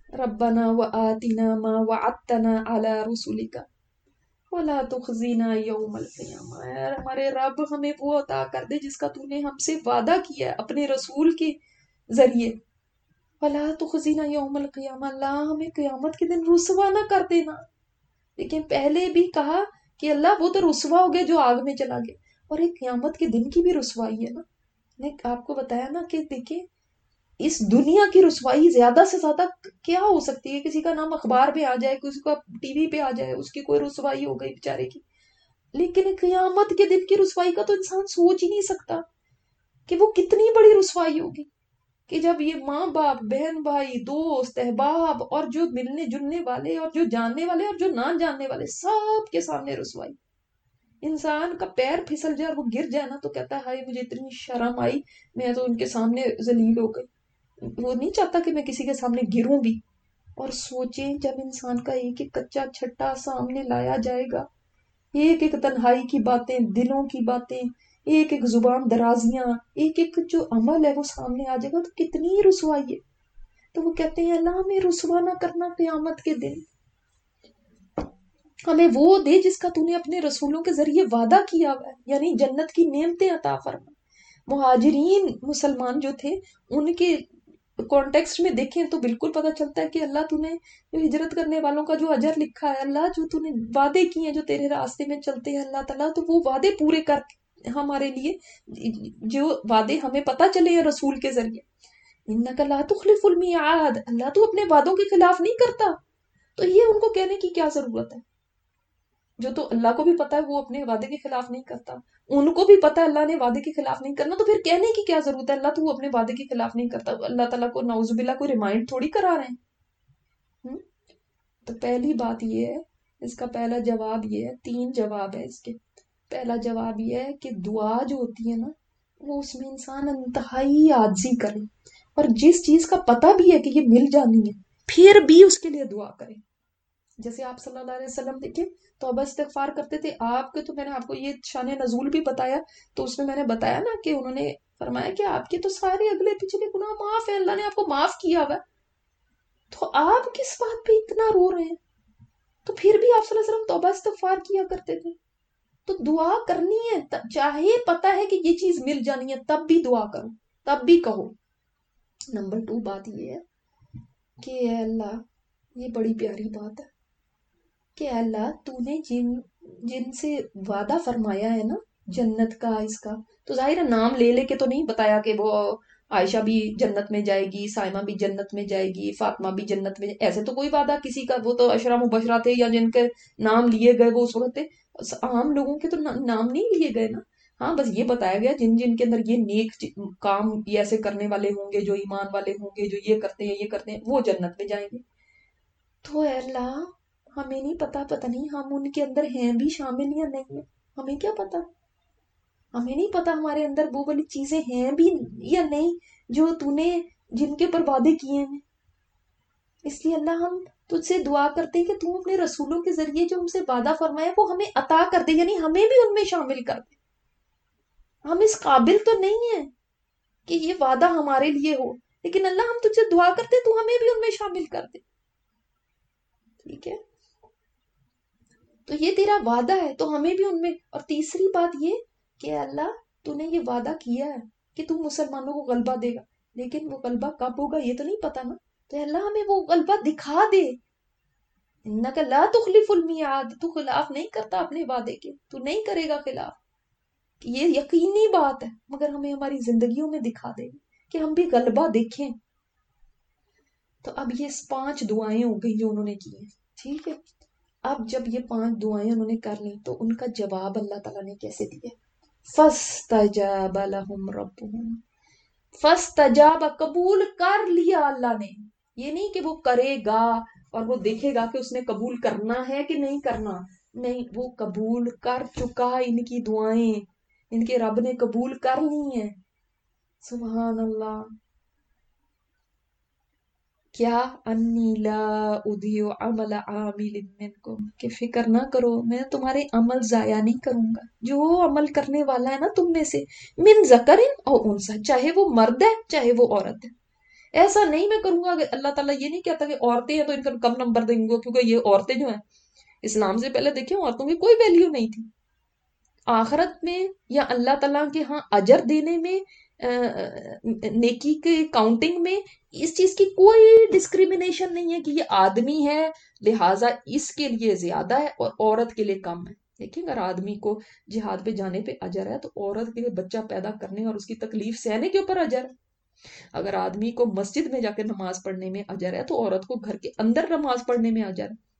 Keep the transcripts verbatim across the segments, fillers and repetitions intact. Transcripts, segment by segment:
ربنا وآتنا ما وعدتنا على رسلك ولا تخزنا یوم القیامہ، اے ہمارے رب ہمیں وہ عطا کر دے جس کا تو نے ہم سے وعدہ کیا ہے اپنے رسول کے ذریعے، ولا تخزنا یوم القیامہ، اللہ ہمیں قیامت کے دن رسوا نہ کر دینا۔ لیکن پہلے بھی کہا کہ اللہ وہ تو رسوا ہو گیا جو آگ میں چلا گیا، اور ایک قیامت کے دن کی بھی رسوائی ہے نا۔ میں نے آپ کو بتایا نا کہ دیکھیں اس دنیا کی رسوائی زیادہ سے زیادہ کیا ہو سکتی ہے، کسی کا نام اخبار پہ آ جائے، کسی کا ٹی وی پہ آ جائے، اس کی کوئی رسوائی ہو گئی بیچارے کی۔ لیکن قیامت کے دن کی رسوائی کا تو انسان سوچ ہی نہیں سکتا کہ وہ کتنی بڑی رسوائی ہوگی، کہ جب یہ ماں باپ، بہن بھائی، دوست احباب اور جو ملنے جلنے والے اور جو جاننے والے اور جو نہ جاننے والے سب کے سامنے رسوائی۔ انسان کا پیر پھسل جائے اور وہ گر جائے نا تو کہتا ہے ہائے مجھے اتنی شرم آئی، میں تو ان کے سامنے ذلیل ہو گئی۔ وہ نہیں چاہتا کہ میں کسی کے سامنے گروں بھی۔ اور سوچیں جب انسان کا ایک ایک کچا چھٹا سامنے لایا جائے گا، ایک ایک تنہائی کی باتیں، دلوں کی باتیں، ایک ایک زبان درازیاں، ایک ایک جو عمل ہے وہ سامنے آ جائے گا تو کتنی رسوائی ہے۔ تو وہ کہتے ہیں اللہ ہمیں رسوا نہ کرنا قیامت کے دن، ہمیں وہ دے جس کا تو نے اپنے رسولوں کے ذریعے وعدہ کیا ہوا ہے، یعنی جنت کی نعمتیں عطا فرما۔ مہاجرین مسلمان جو تھے ان کے کانٹیکسٹ میں دیکھیں تو بالکل پتہ چلتا ہے کہ اللہ تو نے جو ہجرت کرنے والوں کا جو اجر لکھا ہے، اللہ جو تو نے وعدے کیے ہیں جو تیرے راستے میں چلتے ہیں اللہ تعالیٰ، تو وہ وعدے پورے کر ہمارے لیے، جو وعدے ہمیں پتہ چلے ہیں رسول کے ذریعے۔ انک لا تخلف المیعاد، اللہ تو اپنے وعدوں کے خلاف نہیں کرتا۔ تو یہ ان کو کہنے کی کیا ضرورت ہے، جو تو اللہ کو بھی پتا ہے وہ اپنے وعدے کے خلاف نہیں کرتا، ان کو بھی پتا ہے اللہ نے وعدے کے خلاف نہیں کرنا، تو پھر کہنے کی کیا ضرورت ہے اللہ تو وہ اپنے وعدے کے خلاف نہیں کرتا۔ اللہ تعالیٰ کو نعوذ باللہ کوئی ریمائنڈ تھوڑی کرا رہے ہیں۔ ہم؟ تو پہلی بات یہ ہے، اس کا پہلا جواب یہ ہے، تین جواب ہے اس کے۔ پہلا جواب یہ ہے کہ دعا جو ہوتی ہے نا وہ اس میں انسان انتہائی عاجزی کرے، اور جس چیز کا پتہ بھی ہے کہ یہ مل جانی ہے پھر بھی اس کے لیے دعا کرے۔ جیسے آپ صلی اللہ علیہ وسلم دیکھیں توبہ استغفار کرتے تھے، آپ کے تو میں نے آپ کو یہ شان نزول بھی بتایا، تو اس میں میں نے بتایا نا کہ انہوں نے فرمایا کہ آپ کے تو سارے اگلے پچھلے گناہ معاف ہیں، اللہ نے آپ کو معاف کیا ہوا ہے، تو آپ کس بات پہ اتنا رو رہے ہیں؟ تو پھر بھی آپ صلی اللہ علیہ وسلم توبہ استغفار کیا کرتے تھے۔ تو دعا کرنی ہے، چاہے پتا ہے کہ یہ چیز مل جانی ہے تب بھی دعا کرو، تب بھی کہو۔ نمبر ٹو بات یہ ہے کہ اے اللہ، یہ بڑی پیاری بات ہے کہ اللہ تو نے جن جن سے وعدہ فرمایا ہے نا جنت کا، اس کا تو ظاہر ہے نام لے لے کے تو نہیں بتایا کہ وہ عائشہ بھی جنت میں جائے گی، سائمہ بھی جنت میں جائے گی، فاطمہ بھی جنت میں، ایسے تو کوئی وعدہ کسی کا، وہ تو عشرہ مبشرہ تھے یا جن کے نام لیے گئے وہ اس وقت تھے، عام لوگوں کے تو نام نہیں لیے گئے نا۔ ہاں بس یہ بتایا گیا جن جن کے اندر یہ نیک کام یہ ایسے کرنے والے ہوں گے، جو ایمان والے ہوں گے، جو یہ کرتے ہیں یہ کرتے ہیں، وہ جنت میں جائیں گے۔ تو اے اللہ ہمیں نہیں پتا، پتہ نہیں ہم ان کے اندر ہیں بھی شامل یا نہیں ہیں، ہمیں کیا پتا، ہمیں نہیں پتا ہمارے اندر وہ والی چیزیں ہیں بھی یا نہیں جو تو نے جن کے پر وعدے کیے ہیں۔ اس لیے اللہ ہم تجھ سے دعا کرتے ہیں کہ تو اپنے رسولوں کے ذریعے جو ہم سے وعدہ فرمایا وہ ہمیں عطا کر دے، یعنی ہمیں بھی ان میں شامل کر دے۔ ہم اس قابل تو نہیں ہیں کہ یہ وعدہ ہمارے لیے ہو، لیکن اللہ ہم تجھ سے دعا کرتے ہیں تو ہمیں بھی ان میں شامل کر دے، ٹھیک ہے؟ تو یہ تیرا وعدہ ہے تو ہمیں بھی ان میں۔ اور تیسری بات یہ کہ اللہ تو نے یہ وعدہ کیا ہے کہ تو مسلمانوں کو غلبہ دے گا، لیکن وہ غلبہ کب ہوگا یہ تو نہیں پتا نا، تو اللہ ہمیں وہ غلبہ دکھا دے۔ انک لا تخلف المیعاد، تو خلاف نہیں کرتا اپنے وعدے کے، تو نہیں کرے گا خلاف، یہ یقینی بات ہے، مگر ہمیں ہماری زندگیوں میں دکھا دے کہ ہم بھی غلبہ دیکھیں۔ تو اب یہ پانچ دعائیں ہو گئی جو انہوں نے کی ہیں، ٹھیک ہے؟ اب جب یہ پانچ دعائیں انہوں نے کر لی تو ان کا جواب اللہ تعالیٰ نے کیسے دیا؟ فَاسْتَجَابَ لَهُمْ رَبُّهُمْ، فَاسْتَجَابَ قبول کر لیا اللہ نے، یہ نہیں کہ وہ کرے گا اور وہ دیکھے گا کہ اس نے قبول کرنا ہے کہ نہیں کرنا، نہیں، وہ قبول کر چکا ان کی دعائیں، ان کے رب نے قبول کر لی ہیں۔ سبحان اللہ۔ کیا انی لا اضیع عمل عامل منکم، کہ فکر نہ کرو میں تمہارے عمل ضائع نہیں کروں گا، جو عمل کرنے والا ہے نا تم میں سے، من ذکر او انثی، چاہے وہ مرد ہے چاہے وہ عورت ہے، ایسا نہیں میں کروں گا. اللہ تعالیٰ یہ نہیں کہتا کہ عورتیں ہیں تو ان کا کم نمبر دیں گے, کیونکہ یہ عورتیں جو ہیں اسلام سے پہلے دیکھیں عورتوں کی کوئی ویلیو نہیں تھی. آخرت میں یا اللہ تعالیٰ کے ہاں اجر دینے میں, نیکی کے کاؤنٹنگ میں اس چیز کی کوئی ڈسکریمنیشن نہیں ہے کہ یہ آدمی ہے لہٰذا اس کے لیے زیادہ ہے اور عورت کے لیے کم ہے. دیکھیں اگر آدمی کو جہاد پہ جانے پہ اجر ہے تو عورت کے لیے بچہ پیدا کرنے اور اس کی تکلیف سہنے کے اوپر اجر ہے. اگر آدمی کو مسجد میں جا کے نماز پڑھنے میں اجر ہے تو عورت کو گھر کے اندر نماز پڑھنے میں اجر ہے.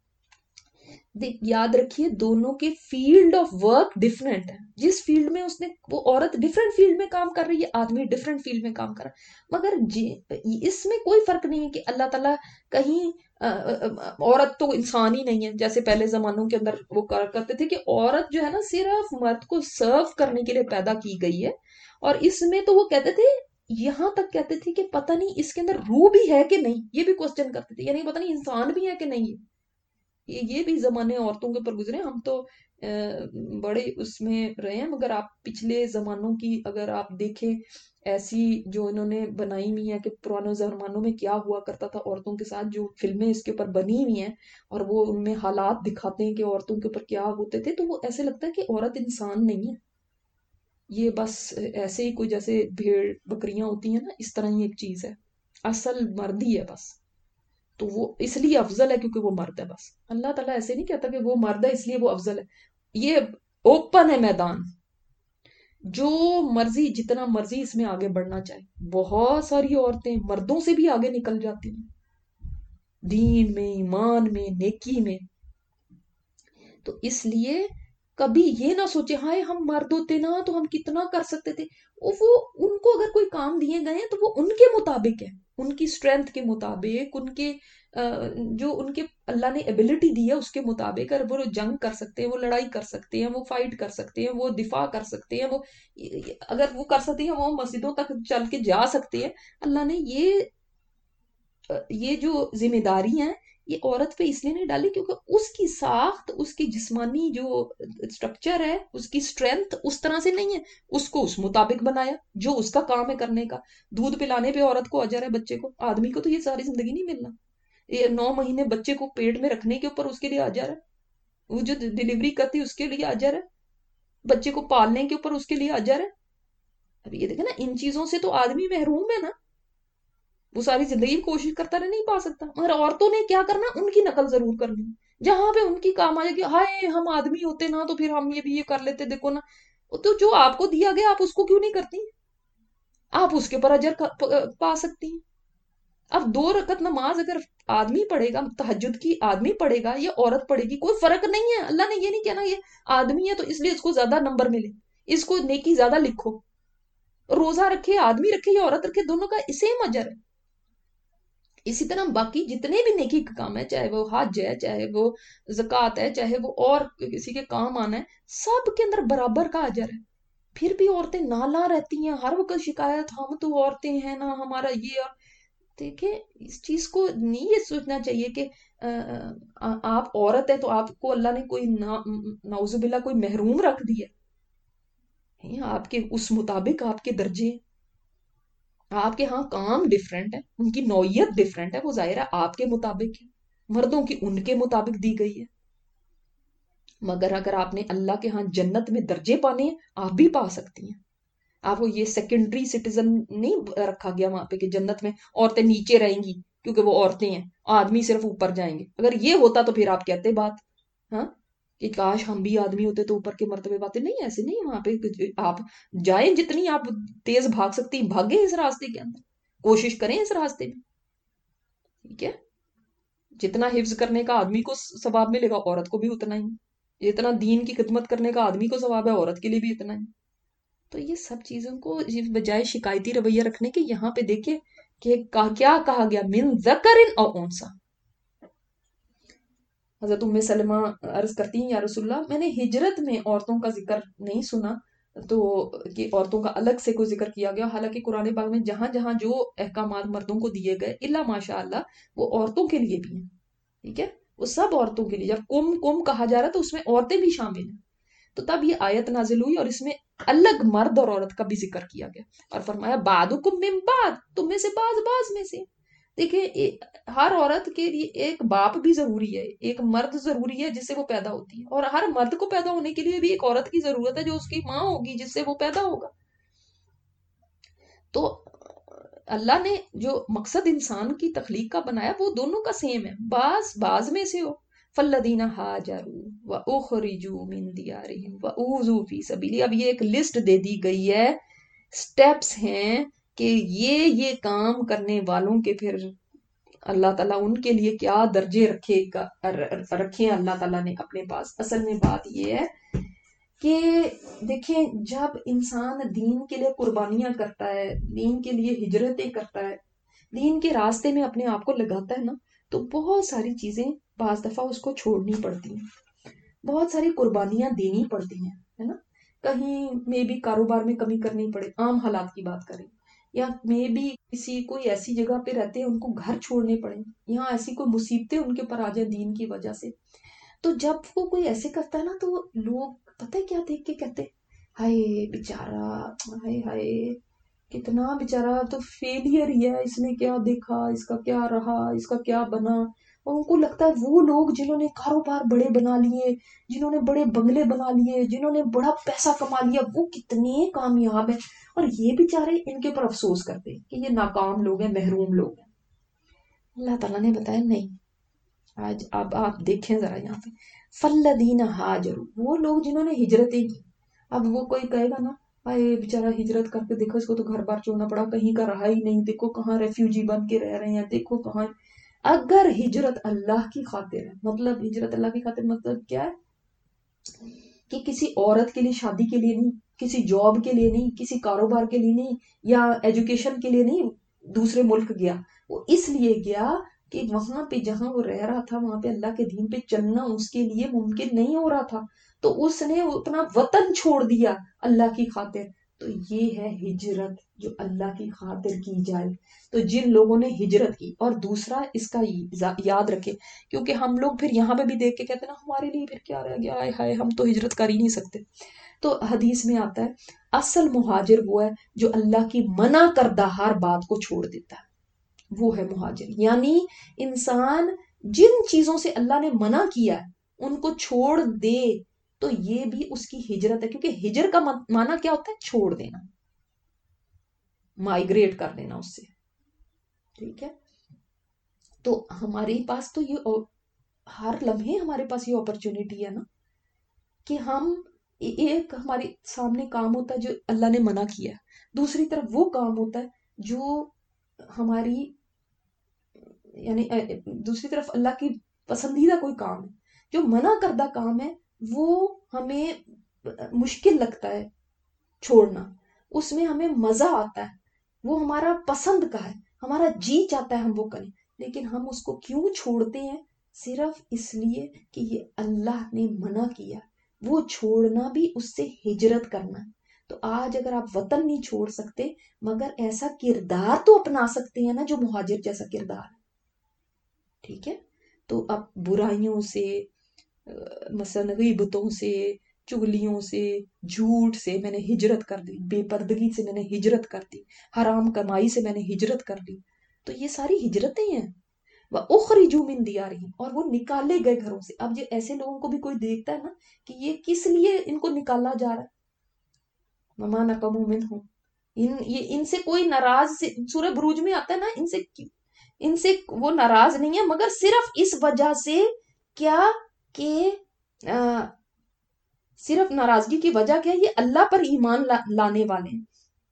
یاد رکھیے دونوں کے فیلڈ آف ورک ڈفرینٹ ہے. جس فیلڈ میں اس نے, وہ عورت ڈفرینٹ فیلڈ میں کام کر رہی ہے, آدمی ڈفرینٹ فیلڈ میں کام کر رہا ہے, مگر جی اس میں کوئی فرق نہیں ہے کہ اللہ تعالیٰ کہیں عورت تو انسان ہی نہیں ہے جیسے پہلے زمانوں کے اندر وہ کرتے تھے کہ عورت جو ہے نا صرف مرد کو سرو کرنے کے لیے پیدا کی گئی ہے. اور اس میں تو وہ کہتے تھے, یہاں تک کہتے تھے کہ پتہ نہیں اس کے اندر روح بھی ہے کہ نہیں, یہ بھی کوسچن کرتے تھے, یعنی پتہ نہیں انسان بھی ہے کہ نہیں. یہ بھی زمانے عورتوں کے اوپر گزرے, ہم تو بڑے اس میں رہے ہیں, مگر آپ پچھلے زمانوں کی اگر آپ دیکھیں ایسی جو انہوں نے بنائی ہوئی ہیں کہ پرانے زمانوں میں کیا ہوا کرتا تھا عورتوں کے ساتھ, جو فلمیں اس کے اوپر بنی ہوئی ہیں اور وہ ان میں حالات دکھاتے ہیں کہ عورتوں کے اوپر کیا ہوتے تھے, تو وہ ایسے لگتا ہے کہ عورت انسان نہیں ہے, یہ بس ایسے ہی کوئی جیسے بھیڑ بکریاں ہوتی ہیں نا, اس طرح ہی ایک چیز ہے, اصل مرد ہی ہے بس. تو وہ اس لیے افضل ہے کیونکہ وہ مرد ہے بس. اللہ تعالیٰ ایسے نہیں کہتا کہ وہ مرد ہے اس لیے وہ افضل ہے. یہ اوپن ہے میدان, جو مرضی جتنا مرضی اس میں آگے بڑھنا چاہے. بہت ساری عورتیں مردوں سے بھی آگے نکل جاتی ہیں دین میں, ایمان میں, نیکی میں. تو اس لیے کبھی یہ نہ سوچے ہائے ہم مرد ہوتے نا تو ہم کتنا کر سکتے تھے. وہ ان کو اگر کوئی کام دیے گئے ہیں تو وہ ان کے مطابق ہے, ان کی اسٹرینتھ کے مطابق, ان کے جو ان کے اللہ نے ایبلٹی دی ہے اس کے مطابق. اگر وہ جنگ کر سکتے ہیں, وہ لڑائی کر سکتے ہیں, وہ فائٹ کر سکتے ہیں, وہ دفاع کر سکتے ہیں, وہ اگر وہ کر سکتے ہیں وہ مسجدوں تک چل کے جا سکتے ہیں. اللہ نے یہ یہ جو ذمہ داری ہیں یہ عورت پہ اس لیے نہیں ڈالی کیونکہ اس کی ساخت, اس کی جسمانی جو سٹرکچر ہے, اس کی سٹرینتھ اس طرح سے نہیں ہے. اس کو اس مطابق بنایا جو اس کا کام ہے کرنے کا. دودھ پلانے پہ عورت کو اجر ہے بچے کو, آدمی کو تو یہ ساری زندگی نہیں ملنا. یہ نو مہینے بچے کو پیٹ میں رکھنے کے اوپر اس کے لیے اجر ہے, وہ جو ڈلیوری کرتی اس کے لیے اجر ہے, بچے کو پالنے کے اوپر اس کے لیے اجر ہے. اب یہ دیکھیں نا, ان چیزوں سے تو آدمی محروم ہے نا, وہ ساری زندگی کوشش کرتا رہے نہیں پا سکتا. مگر عورتوں نے کیا کرنا, ان کی نقل ضرور کرنی, جہاں پہ ان کی کام آ جائے گی ہائے ہم آدمی ہوتے نا تو پھر ہم یہ بھی یہ کر لیتے, دیکھو نا. تو جو آپ کو دیا گیا آپ اس کو کیوں نہیں کرتی, آپ اس کے اوپر اجر پا سکتی ہیں. اب دو رکعت نماز اگر آدمی پڑھے گا, تہجد کی آدمی پڑھے گا یا عورت پڑھے گی, کوئی فرق نہیں ہے. اللہ نے یہ نہیں کہنا یہ آدمی ہے تو اس لیے اس کو زیادہ نمبر ملے, اس کو نیکی زیادہ لکھو. روزہ رکھے آدمی رکھے یا عورت رکھے, دونوں کا سیم اجر ہے. اسی طرح باقی جتنے بھی نیکی کا کام ہے, چاہے وہ حج ہے, چاہے وہ زکوٰۃ ہے, چاہے وہ اور کسی کے کام آنا ہے, سب کے اندر برابر کا اجر ہے. پھر بھی عورتیں نالا رہتی ہیں ہر وقت شکایت, ہم تو عورتیں ہیں نا, ہمارا یہ. دیکھیں اس چیز کو نہیں یہ سوچنا چاہیے کہ آپ عورت ہے تو آپ کو اللہ نے کوئی نعوذ باللہ کوئی محروم رکھ دیا. آپ کے اس مطابق آپ کے درجے, آپ کے ہاں کام ڈیفرنٹ ہے, ان کی نوعیت ڈیفرنٹ ہے, وہ ظاہر ہے آپ کے مطابق ہے, مردوں کی ان کے مطابق دی گئی ہے. مگر اگر آپ نے اللہ کے ہاں جنت میں درجے پانے ہیں آپ بھی پا سکتی ہیں. آپ کو یہ سیکنڈری سٹیزن نہیں رکھا گیا وہاں پہ کہ جنت میں عورتیں نیچے رہیں گی کیونکہ وہ عورتیں ہیں, آدمی صرف اوپر جائیں گے. اگر یہ ہوتا تو پھر آپ کہتے بات ہاں کہ کاش ہم بھی آدمی ہوتے تو اوپر کے مرتبے باتیں. نہیں, ایسے نہیں. وہاں پہ آپ جائیں, جتنی آپ تیز بھاگ سکتی بھاگیں اس راستے کے اندر, کوشش کریں اس راستے میں. ٹھیک ہے, جتنا حفظ کرنے کا آدمی کو ثواب ملے گا عورت کو بھی اتنا ہی, جتنا دین کی خدمت کرنے کا آدمی کو ثواب ہے عورت کے لیے بھی اتنا ہی. تو یہ سب چیزوں کو بجائے شکایتی رویہ رکھنے کے یہاں پہ دیکھیں کہ کیا کہا گیا, من ذکر او انثی. حضرت ام سلمہ عرض کرتی ہیں یا رسول اللہ میں نے ہجرت میں عورتوں کا ذکر نہیں سنا تو کہ عورتوں کا الگ سے کوئی ذکر کیا گیا, حالانکہ قرآن پاک میں جہاں جہاں جو احکامات مردوں کو دیے گئے الا ماشاء اللہ وہ عورتوں کے لیے بھی ہیں. ٹھیک ہے, وہ سب عورتوں کے لیے. جب کم کم کہا جا رہا ہے تو اس میں عورتیں بھی شامل ہیں. تو تب یہ آیت نازل ہوئی اور اس میں الگ مرد اور عورت کا بھی ذکر کیا گیا اور فرمایا بعضکم من بعض، تم میں سے بعض بعض میں سے. دیکھیں ہر عورت کے لیے ایک باپ بھی ضروری ہے، ایک مرد ضروری ہے جس سے وہ پیدا ہوتی ہے، اور ہر مرد کو پیدا ہونے کے لیے بھی ایک عورت کی ضرورت ہے جو اس کی ماں ہوگی جس سے وہ پیدا ہوگا. تو اللہ نے جو مقصد انسان کی تخلیق کا بنایا وہ دونوں کا سیم ہے، بعض بعض میں سے ہو. فالذین ہاجروا واخرجوا من دیارہم واوذوا فی سبیلی. اب یہ ایک لسٹ دے دی گئی ہے، سٹیپس ہیں کہ یہ یہ کام کرنے والوں کے پھر اللہ تعالیٰ ان کے لیے کیا درجے رکھے گا، رکھے اللہ تعالیٰ نے اپنے پاس. اصل میں بات یہ ہے کہ دیکھیں جب انسان دین کے لیے قربانیاں کرتا ہے، دین کے لیے ہجرتیں کرتا ہے، دین کے راستے میں اپنے آپ کو لگاتا ہے نا، تو بہت ساری چیزیں بعض دفعہ اس کو چھوڑنی پڑتی ہیں، بہت ساری قربانیاں دینی پڑتی ہیں، ہے نا. کہیں میں بھی کاروبار میں کمی کرنی پڑے، عام حالات کی بات کریں، یا میں بھی کسی کوئی ایسی جگہ پہ رہتے ہیں ان کو گھر چھوڑنے پڑے، یہاں ایسی کوئی مصیبتیں ان کے پر آ جائیں دین کی وجہ سے. تو جب وہ کوئی ایسے کرتا ہے نا تو لوگ پتہ ہے کیا دیکھ کے کہتے ہائے بیچارہ، ہائے ہائے کتنا بیچارہ تو فیلئر ہی ہے، اس نے کیا دیکھا، اس کا کیا رہا، اس کا کیا بنا. اور ان کو لگتا ہے وہ لوگ جنہوں نے کاروبار بڑے بنا لیے، جنہوں نے بڑے بنگلے بنا لیے، جنہوں نے بڑا پیسہ کما لیا، وہ کتنے کامیاب ہیں، اور یہ بیچارے ان کے اوپر افسوس کرتے ہیں کہ یہ ناکام لوگ ہیں، محروم لوگ ہیں. اللہ تعالیٰ نے بتایا نہیں. آج اب آپ دیکھیں ذرا یہاں پہ فالذین ہاجروا، وہ لوگ جنہوں نے ہجرتیں کی. اب وہ کوئی کہے گا نا اے بیچارہ ہجرت کر کے دیکھو اس کو تو گھر بار چھوڑنا پڑا، کہیں کا رہا ہی نہیں، دیکھو کہاں ریفیوجی بن کے رہ رہے ہیں، دیکھو کہاں. اگر ہجرت اللہ کی خاطر ہے، مطلب ہجرت اللہ کی خاطر مطلب کیا ہے کہ کسی عورت کے لیے، شادی کے لیے نہیں، کسی جاب کے لیے نہیں، کسی کاروبار کے لیے نہیں، یا ایجوکیشن کے لیے نہیں دوسرے ملک گیا. وہ اس لیے گیا کہ وہاں پہ جہاں وہ رہ رہا تھا وہاں پہ اللہ کے دین پہ چلنا اس کے لیے ممکن نہیں ہو رہا تھا، تو اس نے اپنا وطن چھوڑ دیا اللہ کی خاطر. تو یہ ہے ہجرت جو اللہ کی خاطر کی جائے. تو جن لوگوں نے ہجرت کی، اور دوسرا اس کا یاد رکھے، کیونکہ ہم لوگ پھر یہاں پہ بھی دیکھ کے کہتے ہیں نا ہمارے لیے پھر کیا رہ گیا، آئے ہائے ہم تو ہجرت کر ہی نہیں سکتے. تو حدیث میں آتا ہے اصل مہاجر وہ ہے جو اللہ کی منع کردہ ہر بات کو چھوڑ دیتا ہے، وہ ہے مہاجر. یعنی انسان جن چیزوں سے اللہ نے منع کیا ہے ان کو چھوڑ دے تو یہ بھی اس کی ہجرت ہے، کیونکہ ہجر کا معنی کیا ہوتا ہے؟ چھوڑ دینا، مائگریٹ کر دینا اس سے. ٹھیک ہے، تو ہمارے پاس تو یہ ہر لمحے ہمارے پاس یہ اپرچونٹی ہے نا کہ ہم ایک ہمارے سامنے کام ہوتا ہے جو اللہ نے منع کیا ہے، دوسری طرف وہ کام ہوتا ہے جو ہماری یعنی دوسری طرف اللہ کی پسندیدہ کوئی کام ہے. جو منع کردہ کام ہے وہ ہمیں مشکل لگتا ہے چھوڑنا، اس میں ہمیں مزہ آتا ہے، وہ ہمارا پسند کا ہے، ہمارا جی چاہتا ہے ہم وہ کریں، لیکن ہم اس کو کیوں چھوڑتے ہیں؟ صرف اس لیے کہ یہ اللہ نے منع کیا. وہ چھوڑنا بھی اس سے ہجرت کرنا. تو آج اگر آپ وطن نہیں چھوڑ سکتے مگر ایسا کردار تو اپنا سکتے ہیں نا جو مہاجر جیسا کردار ہے. ٹھیک ہے، تو اب برائیوں سے، مثلا غیبتوں سے، چگلیوں سے، جھوٹ سے میں نے ہجرت کر دی، بے پردگی سے میں نے ہجرت کر دی، حرام کمائی سے میں نے ہجرت کر دی. تو یہ ساری ہجرتیں ہیں. وَأُخْرِجُوا مِن دِيَارِهِمْ، اور وہ نکالے گئے گھروں سے. اب یہ ایسے لوگوں کو بھی کوئی دیکھتا ہے نا کہ یہ کس لیے ان کو نکالا جا رہا ہے. وَمَا نَقَمُوا مِنْهُمْ، ان یہ ان سے کوئی ناراض، سورہ بروج میں آتا ہے نا، ان سے ان سے وہ ناراض نہیں ہے مگر صرف اس وجہ سے کیا کہ آ, صرف ناراضگی کی وجہ کیا ہے؟ یہ اللہ پر ایمان لا, لانے والے ہیں.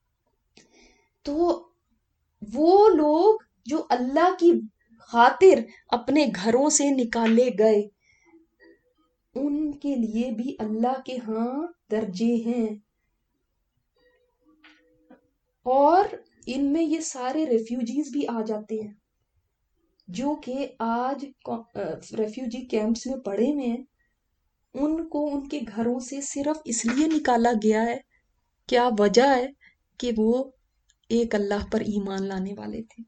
تو وہ لوگ جو اللہ کی خاطر اپنے گھروں سے نکالے گئے ان کے لیے بھی اللہ کے ہاں درجے ہیں. اور ان میں یہ سارے ریفیوجیز بھی آ جاتے ہیں جو کہ آج ریفیوجی کیمپس میں پڑے ہوئے ہیں. ان کو ان کے گھروں سے صرف اس لیے نکالا گیا ہے، کیا وجہ ہے؟ کہ وہ ایک اللہ پر ایمان لانے والے تھے.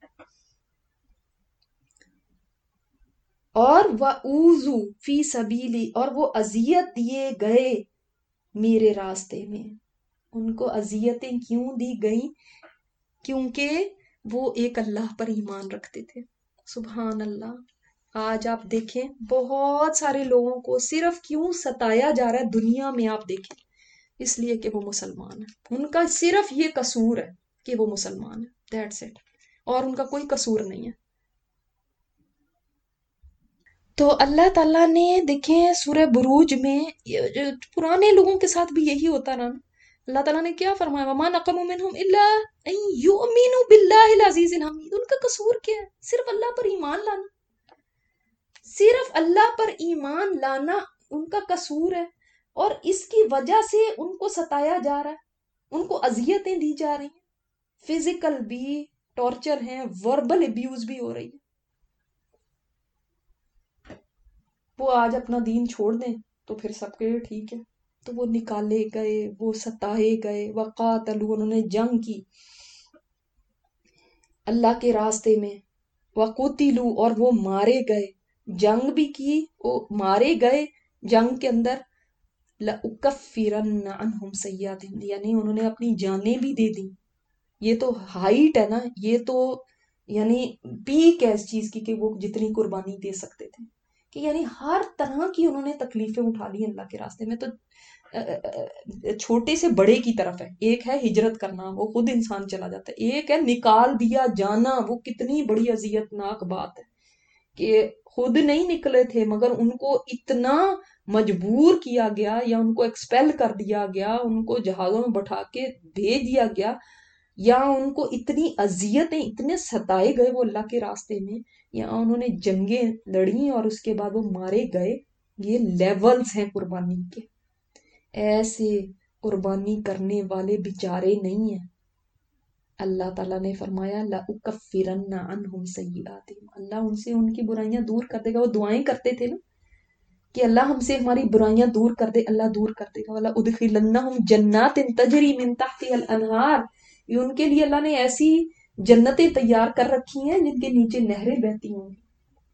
اور وَأُوذُوا فِي سَبِيلِي، اور وہ اذیت دیے گئے میرے راستے میں. ان کو اذیتیں کیوں دی گئیں؟ کیونکہ وہ ایک اللہ پر ایمان رکھتے تھے. سبحان اللہ. آج آپ دیکھیں بہت سارے لوگوں کو صرف کیوں ستایا جا رہا ہے دنیا میں، آپ دیکھیں اس لیے کہ وہ مسلمان ہیں. ان کا صرف یہ قصور ہے کہ وہ مسلمان ہیں، دیٹس اٹ، اور ان کا کوئی قصور نہیں ہے. تو اللہ تعالیٰ نے دیکھیں سورہ بروج میں یہ جو پرانے لوگوں کے ساتھ بھی یہی ہوتا رہا نا. اللہ تعالیٰ نے کیا فرمایا؟ وَمَا نَقَمُوا مِنْهُمْ إِلَّا أَن يُؤْمِنُوا بِاللَّهِ الْعَزِيزِ الْحَمِيدِ. ان کا قصور کیا ہے؟ صرف اللہ پر ایمان لانا، صرف اللہ پر ایمان لانا ان کا قصور ہے، اور اس کی وجہ سے ان کو ستایا جا رہا ہے، ان کو اذیتیں دی جا رہی ہیں، فزیکل بھی ٹارچر ہیں، وربل ابیوز بھی ہو رہی ہے. وہ آج اپنا دین چھوڑ دیں تو پھر سب کے لیے ٹھیک ہے. تو وہ نکالے گئے، وہ ستائے گئے، وقاتلوا، انہوں نے جنگ کی اللہ کے راستے میں، وقتلوا، اور وہ مارے گئے. جنگ بھی کی، وہ مارے گئے جنگ کے اندر. لَأُكَفِّرَنَّ عَنْهُمْ سَيِّئَاتِهِمْ، یعنی انہوں نے اپنی جانیں بھی دے دی. یہ تو ہائٹ ہے نا، یہ تو یعنی پیک ہے اس چیز کی کہ وہ جتنی قربانی دے سکتے تھے، کہ یعنی ہر طرح کی انہوں نے تکلیفیں اٹھا لی اللہ کے راستے میں. تو چھوٹے سے بڑے کی طرف ہے. ایک ہے ہجرت کرنا، وہ خود انسان چلا جاتا ہے. ایک ہے نکال دیا جانا، وہ کتنی بڑی اذیت ناک بات ہے کہ خود نہیں نکلے تھے مگر ان کو اتنا مجبور کیا گیا، یا ان کو ایکسپیل کر دیا گیا، ان کو جہازوں میں بٹھا کے بھیج دیا گیا، یا ان کو اتنی اذیتیں، اتنے ستائے گئے وہ اللہ کے راستے میں، یا انہوں نے جنگیں لڑی اور اس کے بعد وہ مارے گئے. یہ لیولز ہیں قربانی کے. ایسے قربانی کرنے والے بیچارے نہیں ہیں. اللہ تعالیٰ نے فرمایا لَأُكَفِّرَنَّ عَنْهُمْ سَيِّئَاتِهِمْ، اللہ ان سے ان کی برائیاں دور کر دے گا. وہ دعائیں کرتے تھے نا کہ اللہ ہم سے ہماری برائیاں دور کر دے، اللہ دور کر دے گا. وَلَأُدْخِلَنَّهُمْ جَنَّاتٍ تَجْرِي مِن تَحْتِهَا الْأَنْهَارُ، یہ ان کے لیے اللہ نے ایسی جنتیں تیار کر رکھی ہیں جن کے نیچے نہریں بہتی ہوں گی.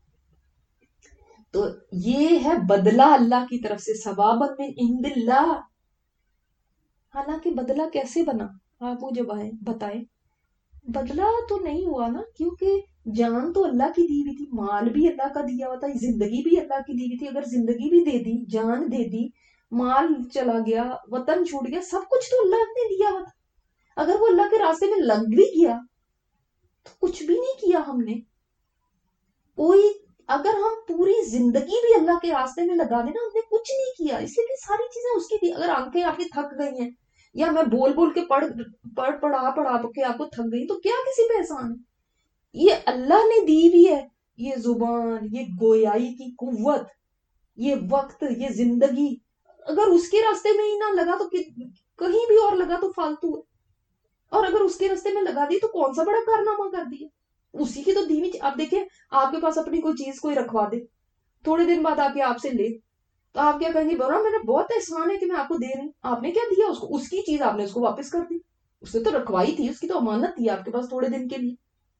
تو یہ ہے بدلہ اللہ کی طرف سے، ثوابًا من عند اللہ. حالانکہ بدلہ کیسے بنا؟ آپ مجھے بتائیں. بدلہ تو نہیں ہوا نا، کیونکہ جان تو اللہ کی دی ہوئی تھی، مال بھی اللہ کا دیا ہوا تھا، زندگی بھی اللہ کی دی ہوئی تھی. اگر زندگی بھی دے دی، جان دے دی، مال چلا گیا، وطن چھوٹ گیا، سب کچھ تو اللہ نے دیا ہوا تھا. اگر وہ اللہ کے راستے میں لگ بھی گیا تو کچھ بھی نہیں کیا ہم نے. کوئی اگر ہم پوری زندگی بھی اللہ کے راستے میں لگا دینا، ہم نے کچھ نہیں کیا، اس لیے کہ ساری چیزیں اس کی تھی. اگر آنکھیں آپ کی تھک گئی ہیں، یا میں بول بول کے پڑھ پڑھ پڑھا پڑھا کے آپ کو تھک گئی، تو کیا کسی پہ احسان ہے؟ یہ اللہ نے دی ہوئی ہے، یہ زبان، یہ گویائی کی قوت، یہ وقت، یہ زندگی. اگر اس کے راستے میں ہی نہ لگا تو کہیں بھی اور لگا تو فالتو ہے، اور اگر اس کے راستے میں لگا دی تو کون سا بڑا کارنامہ کر دیا. اسی کی تو دیوی. آپ دیکھیں آپ کے پاس اپنی کوئی چیز کوئی رکھوا دے، تھوڑے دن بعد آپ آپ سے لے، تو آپ کیا کہیں گے؟ برا میرا بہت احسان ہے کہ میں آپ کو دے رہی ہوں. آپ نے کیا دیا اس کو؟ اس کی چیز آپ نے اس کو واپس کر دی. اس نے تو رکھوائی تھی، اس کی تو امانت تھی آپ کے پاس تھوڑے دن کے لیے.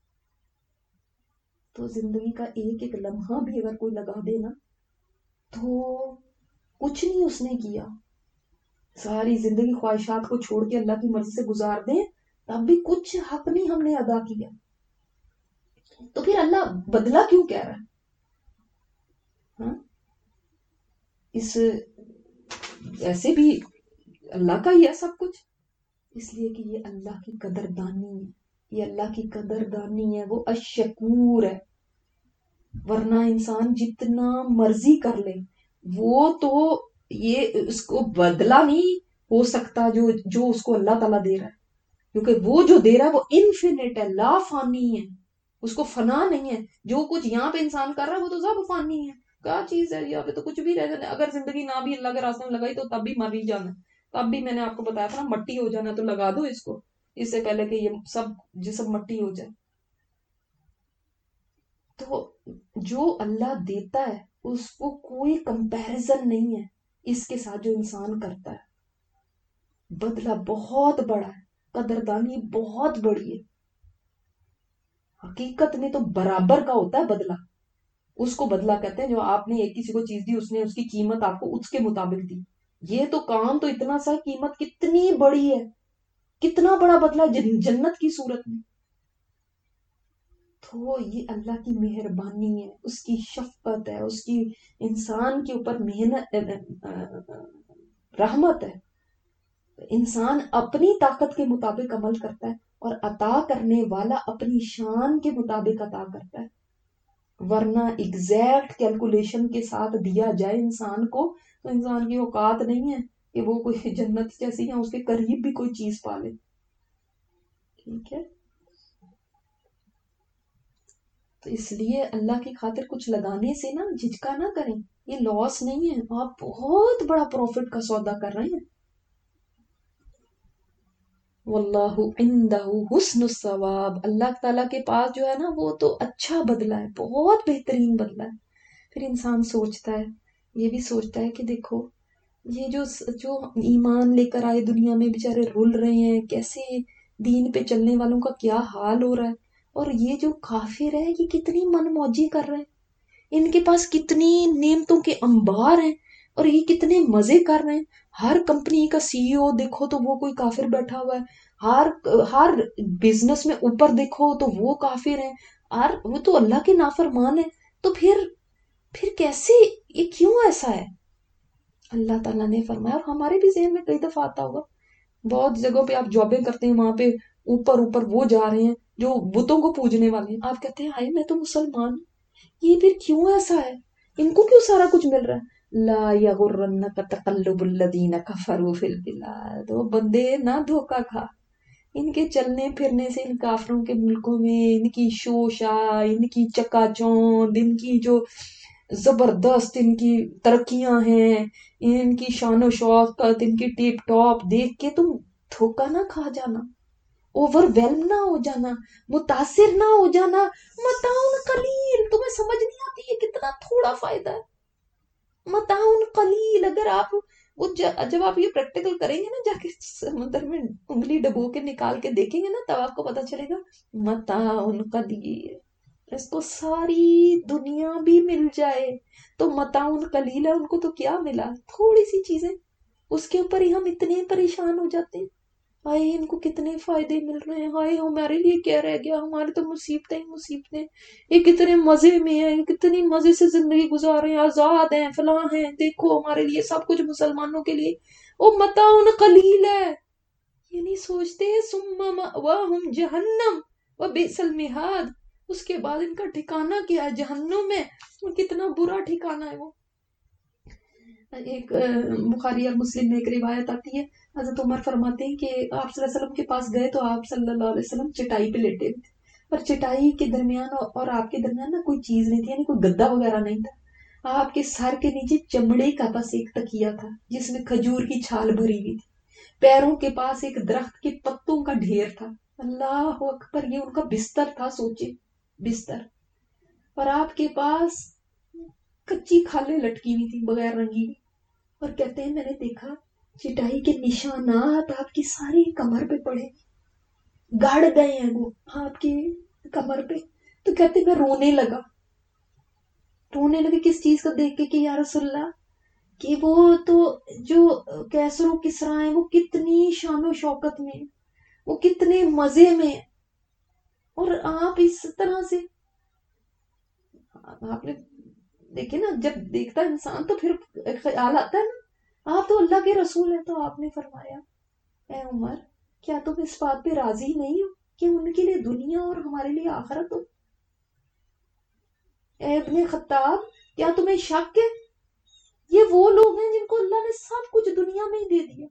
تو زندگی کا ایک ایک لمحہ بھی اگر کوئی لگا دے نا تو کچھ نہیں اس نے کیا. ساری زندگی خواہشات کو چھوڑ کے اللہ کی مرضی سے گزار دیں، تب بھی کچھ حق نہیں ہم نے ادا کیا. تو پھر اللہ بدلہ کیوں کہہ رہا ہے؟ ہاں اس ایسے بھی اللہ کا ہی ہے سب کچھ. اس لیے کہ یہ اللہ کی قدردانی ہے، یہ اللہ کی قدردانی ہے. وہ الشکور ہے. ورنہ انسان جتنا مرضی کر لے، وہ تو یہ اس کو بدلہ نہیں ہو سکتا جو جو اس کو اللہ تعالیٰ دے رہا ہے. کیونکہ وہ جو دے رہا ہے وہ انفینٹ ہے، لا فانی ہے، اس کو فنا نہیں ہے. جو کچھ یہاں پہ انسان کر رہا ہے وہ تو سب فانی ہے. کیا چیز ہے یہاں پہ تو کچھ بھی رہ جانا. اگر زندگی نہ بھی اللہ کے راستے میں لگائی تو تب بھی مر ہی جانا. تب بھی میں نے آپ کو بتایا تھا نا، مٹی ہو جانا. تو لگا دو اس کو، اس سے پہلے کہ یہ سب جسم مٹی ہو جائے. تو جو اللہ دیتا ہے اس کو کوئی کمپیریزن نہیں ہے اس کے ساتھ جو انسان کرتا ہے. بدلہ بہت بڑا ہے، قدردانی بہت بڑی ہے. حقیقت میں تو برابر کا ہوتا ہے بدلہ. اس کو بدلہ کہتے ہیں جو آپ نے ایک کسی کو چیز دی، اس نے اس کی قیمت آپ کو اس کے مطابق دی. یہ تو کام تو اتنا سا، قیمت کتنی بڑی ہے، کتنا بڑا بدلہ جن- جنت کی صورت میں. تو یہ اللہ کی مہربانی ہے، اس کی شفقت ہے، اس کی انسان کے اوپر محنت رحمت ہے. انسان اپنی طاقت کے مطابق عمل کرتا ہے اور عطا کرنے والا اپنی شان کے مطابق عطا کرتا ہے. ورنہ ایگزیکٹ کیلکولیشن کے ساتھ دیا جائے انسان کو تو انسان کی اوقات نہیں ہے کہ وہ کوئی جنت جیسی یا اس کے قریب بھی کوئی چیز پالے. ٹھیک ہے، تو اس لیے اللہ کی خاطر کچھ لگانے سے نا جھجکا نہ کریں. یہ لاس نہیں ہے، آپ بہت بڑا پروفٹ کا سودا کر رہے ہیں. واللہ عندہ حسن الثواب، اللہ تعالیٰ کے پاس جو ہے نا وہ تو اچھا بدلہ ہے، بہت بہترین بدلہ ہے. پھر انسان سوچتا ہے، یہ بھی سوچتا ہے کہ دیکھو یہ جو جو ایمان لے کر آئے دنیا میں بیچارے رول رہے ہیں، کیسے دین پہ چلنے والوں کا کیا حال ہو رہا ہے، اور یہ جو کافر ہے یہ کتنی من موجی کر رہے ہیں، ان کے پاس کتنی نعمتوں کے انبار ہیں اور یہ کتنے مزے کر رہے ہیں. ہر کمپنی کا سی ای او دیکھو تو وہ کوئی کافر بیٹھا ہوا ہے، ہر ہر بزنس میں اوپر دیکھو تو وہ کافر ہیں، اور وہ تو اللہ کے نافرمان ہیں. تو پھر پھر کیسے، یہ کیوں ایسا ہے؟ اللہ تعالیٰ نے فرمایا، اور ہمارے بھی ذہن میں کئی دفعہ آتا ہوگا، بہت جگہوں پہ آپ جابیں کرتے ہیں، وہاں پہ اوپر اوپر وہ جا رہے ہیں جو بتوں کو پوجنے والے ہیں، آپ کہتے ہیں ہائی میں تو مسلمان ہوں، یہ پھر کیوں ایسا ہے، ان کو کیوں سارا کچھ مل رہا ہے؟ لا یغرنک تقلب الذین کفروا فی البلاد، وہ بندے نہ دھوکا کھا، ان کے چلنے پھرنے سے ان کافروں کے ملکوں میں ان کی شوشا، ان کی چکا چوند، ان کی جو زبردست ان کی ترقیاں ہیں، ان کی شان و شوکت، ان کی ٹیپ ٹاپ دیکھ کے تم دھوکا نہ کھا جانا، اوور ویلم نہ ہو جانا، متاثر نہ ہو جانا. متاؤن قلیل، تمہیں سمجھ نہیں آتی یہ کتنا تھوڑا فائدہ ہے. متاؤن قلیل، اگر آپ وہ جب آپ یہ پریکٹیکل کریں گے نا، جا کے سمندر میں انگلی ڈبو کے نکال کے دیکھیں گے نا، تب آپ کو پتا چلے گا متاؤن قلیل. اس کو ساری دنیا بھی مل جائے تو متاؤن قلیل ہے، ان کو تو کیا ملا، تھوڑی سی چیزیں، اس کے اوپر ہی ہم اتنے پریشان ہو جاتے ہیں. ہائے ان کو کتنے فائدے مل رہے ہیں، ہائے ہمارے لیے کیا رہ گیا، ہمارے تو مصیبتیں ہی مصیبتیں، یہ کتنے مزے میں ہیں، یہ کتنی مزے سے زندگی گزار رہے ہیں، آزاد ہیں، فلاں ہیں، دیکھو ہمارے لیے سب کچھ مسلمانوں کے لیے وہ متاع قلیل ہے. یہ نہیں سوچتے ثم مأواہم جہنم وبئس المہاد، اس کے بعد ان کا ٹھکانہ کیا ہے، جہنم میں، اور کتنا برا ٹھکانہ ہے وہ. ایک بخاری اور مسلم میں ایک روایت آتی ہے، حضرت عمر فرماتے ہیں کہ آپ صلی اللہ علیہ وسلم کے پاس گئے تو آپ صلی اللہ علیہ وسلم چٹائی پہ لیٹے ہوئے تھے، اور چٹائی کے درمیان اور آپ کے درمیان نا کوئی چیز نہیں تھی، یعنی کوئی گدا وغیرہ نہیں تھا. آپ کے سر کے نیچے چمڑے کا بس ایک تکیہ تھا جس میں کھجور کی چھال بھری ہوئی تھی، پیروں کے پاس ایک درخت کے پتوں کا ڈھیر تھا. اللہ اکبر، یہ ان کا بستر تھا، سوچے بستر، اور آپ کے پاس کچی کھالیں لٹکی ہوئی تھی بغیر رنگی ہوئی. اور کہتے ہیں میں نے دیکھا چٹائی کے نشانات آپ کی ساری کمر پہ پڑے، گاڑ گئے ہیں وہ آپ کی کمر پہ. تو کہتے ہیں میں رونے لگا، رونے لگے کس چیز کو دیکھ کے کہ یا رسول اللہ، کہ وہ تو جو کیسر و کسرا ہیں وہ کتنی شان و شوکت میں، وہ کتنے مزے میں، اور آپ اس طرح سے. آپ نے دیکھے نا، جب دیکھتا انسان تو پھر خیال آتا ہے نا، آپ تو اللہ کے رسول ہیں. تو آپ نے فرمایا اے عمر، کیا تم اس بات پہ راضی نہیں ہو کہ ان کے لیے دنیا اور ہمارے لیے آخرت ہو؟ اے ابن خطاب، کیا تمہیں شک ہے؟ یہ وہ لوگ ہیں جن کو اللہ نے سب کچھ دنیا میں ہی دے دیا.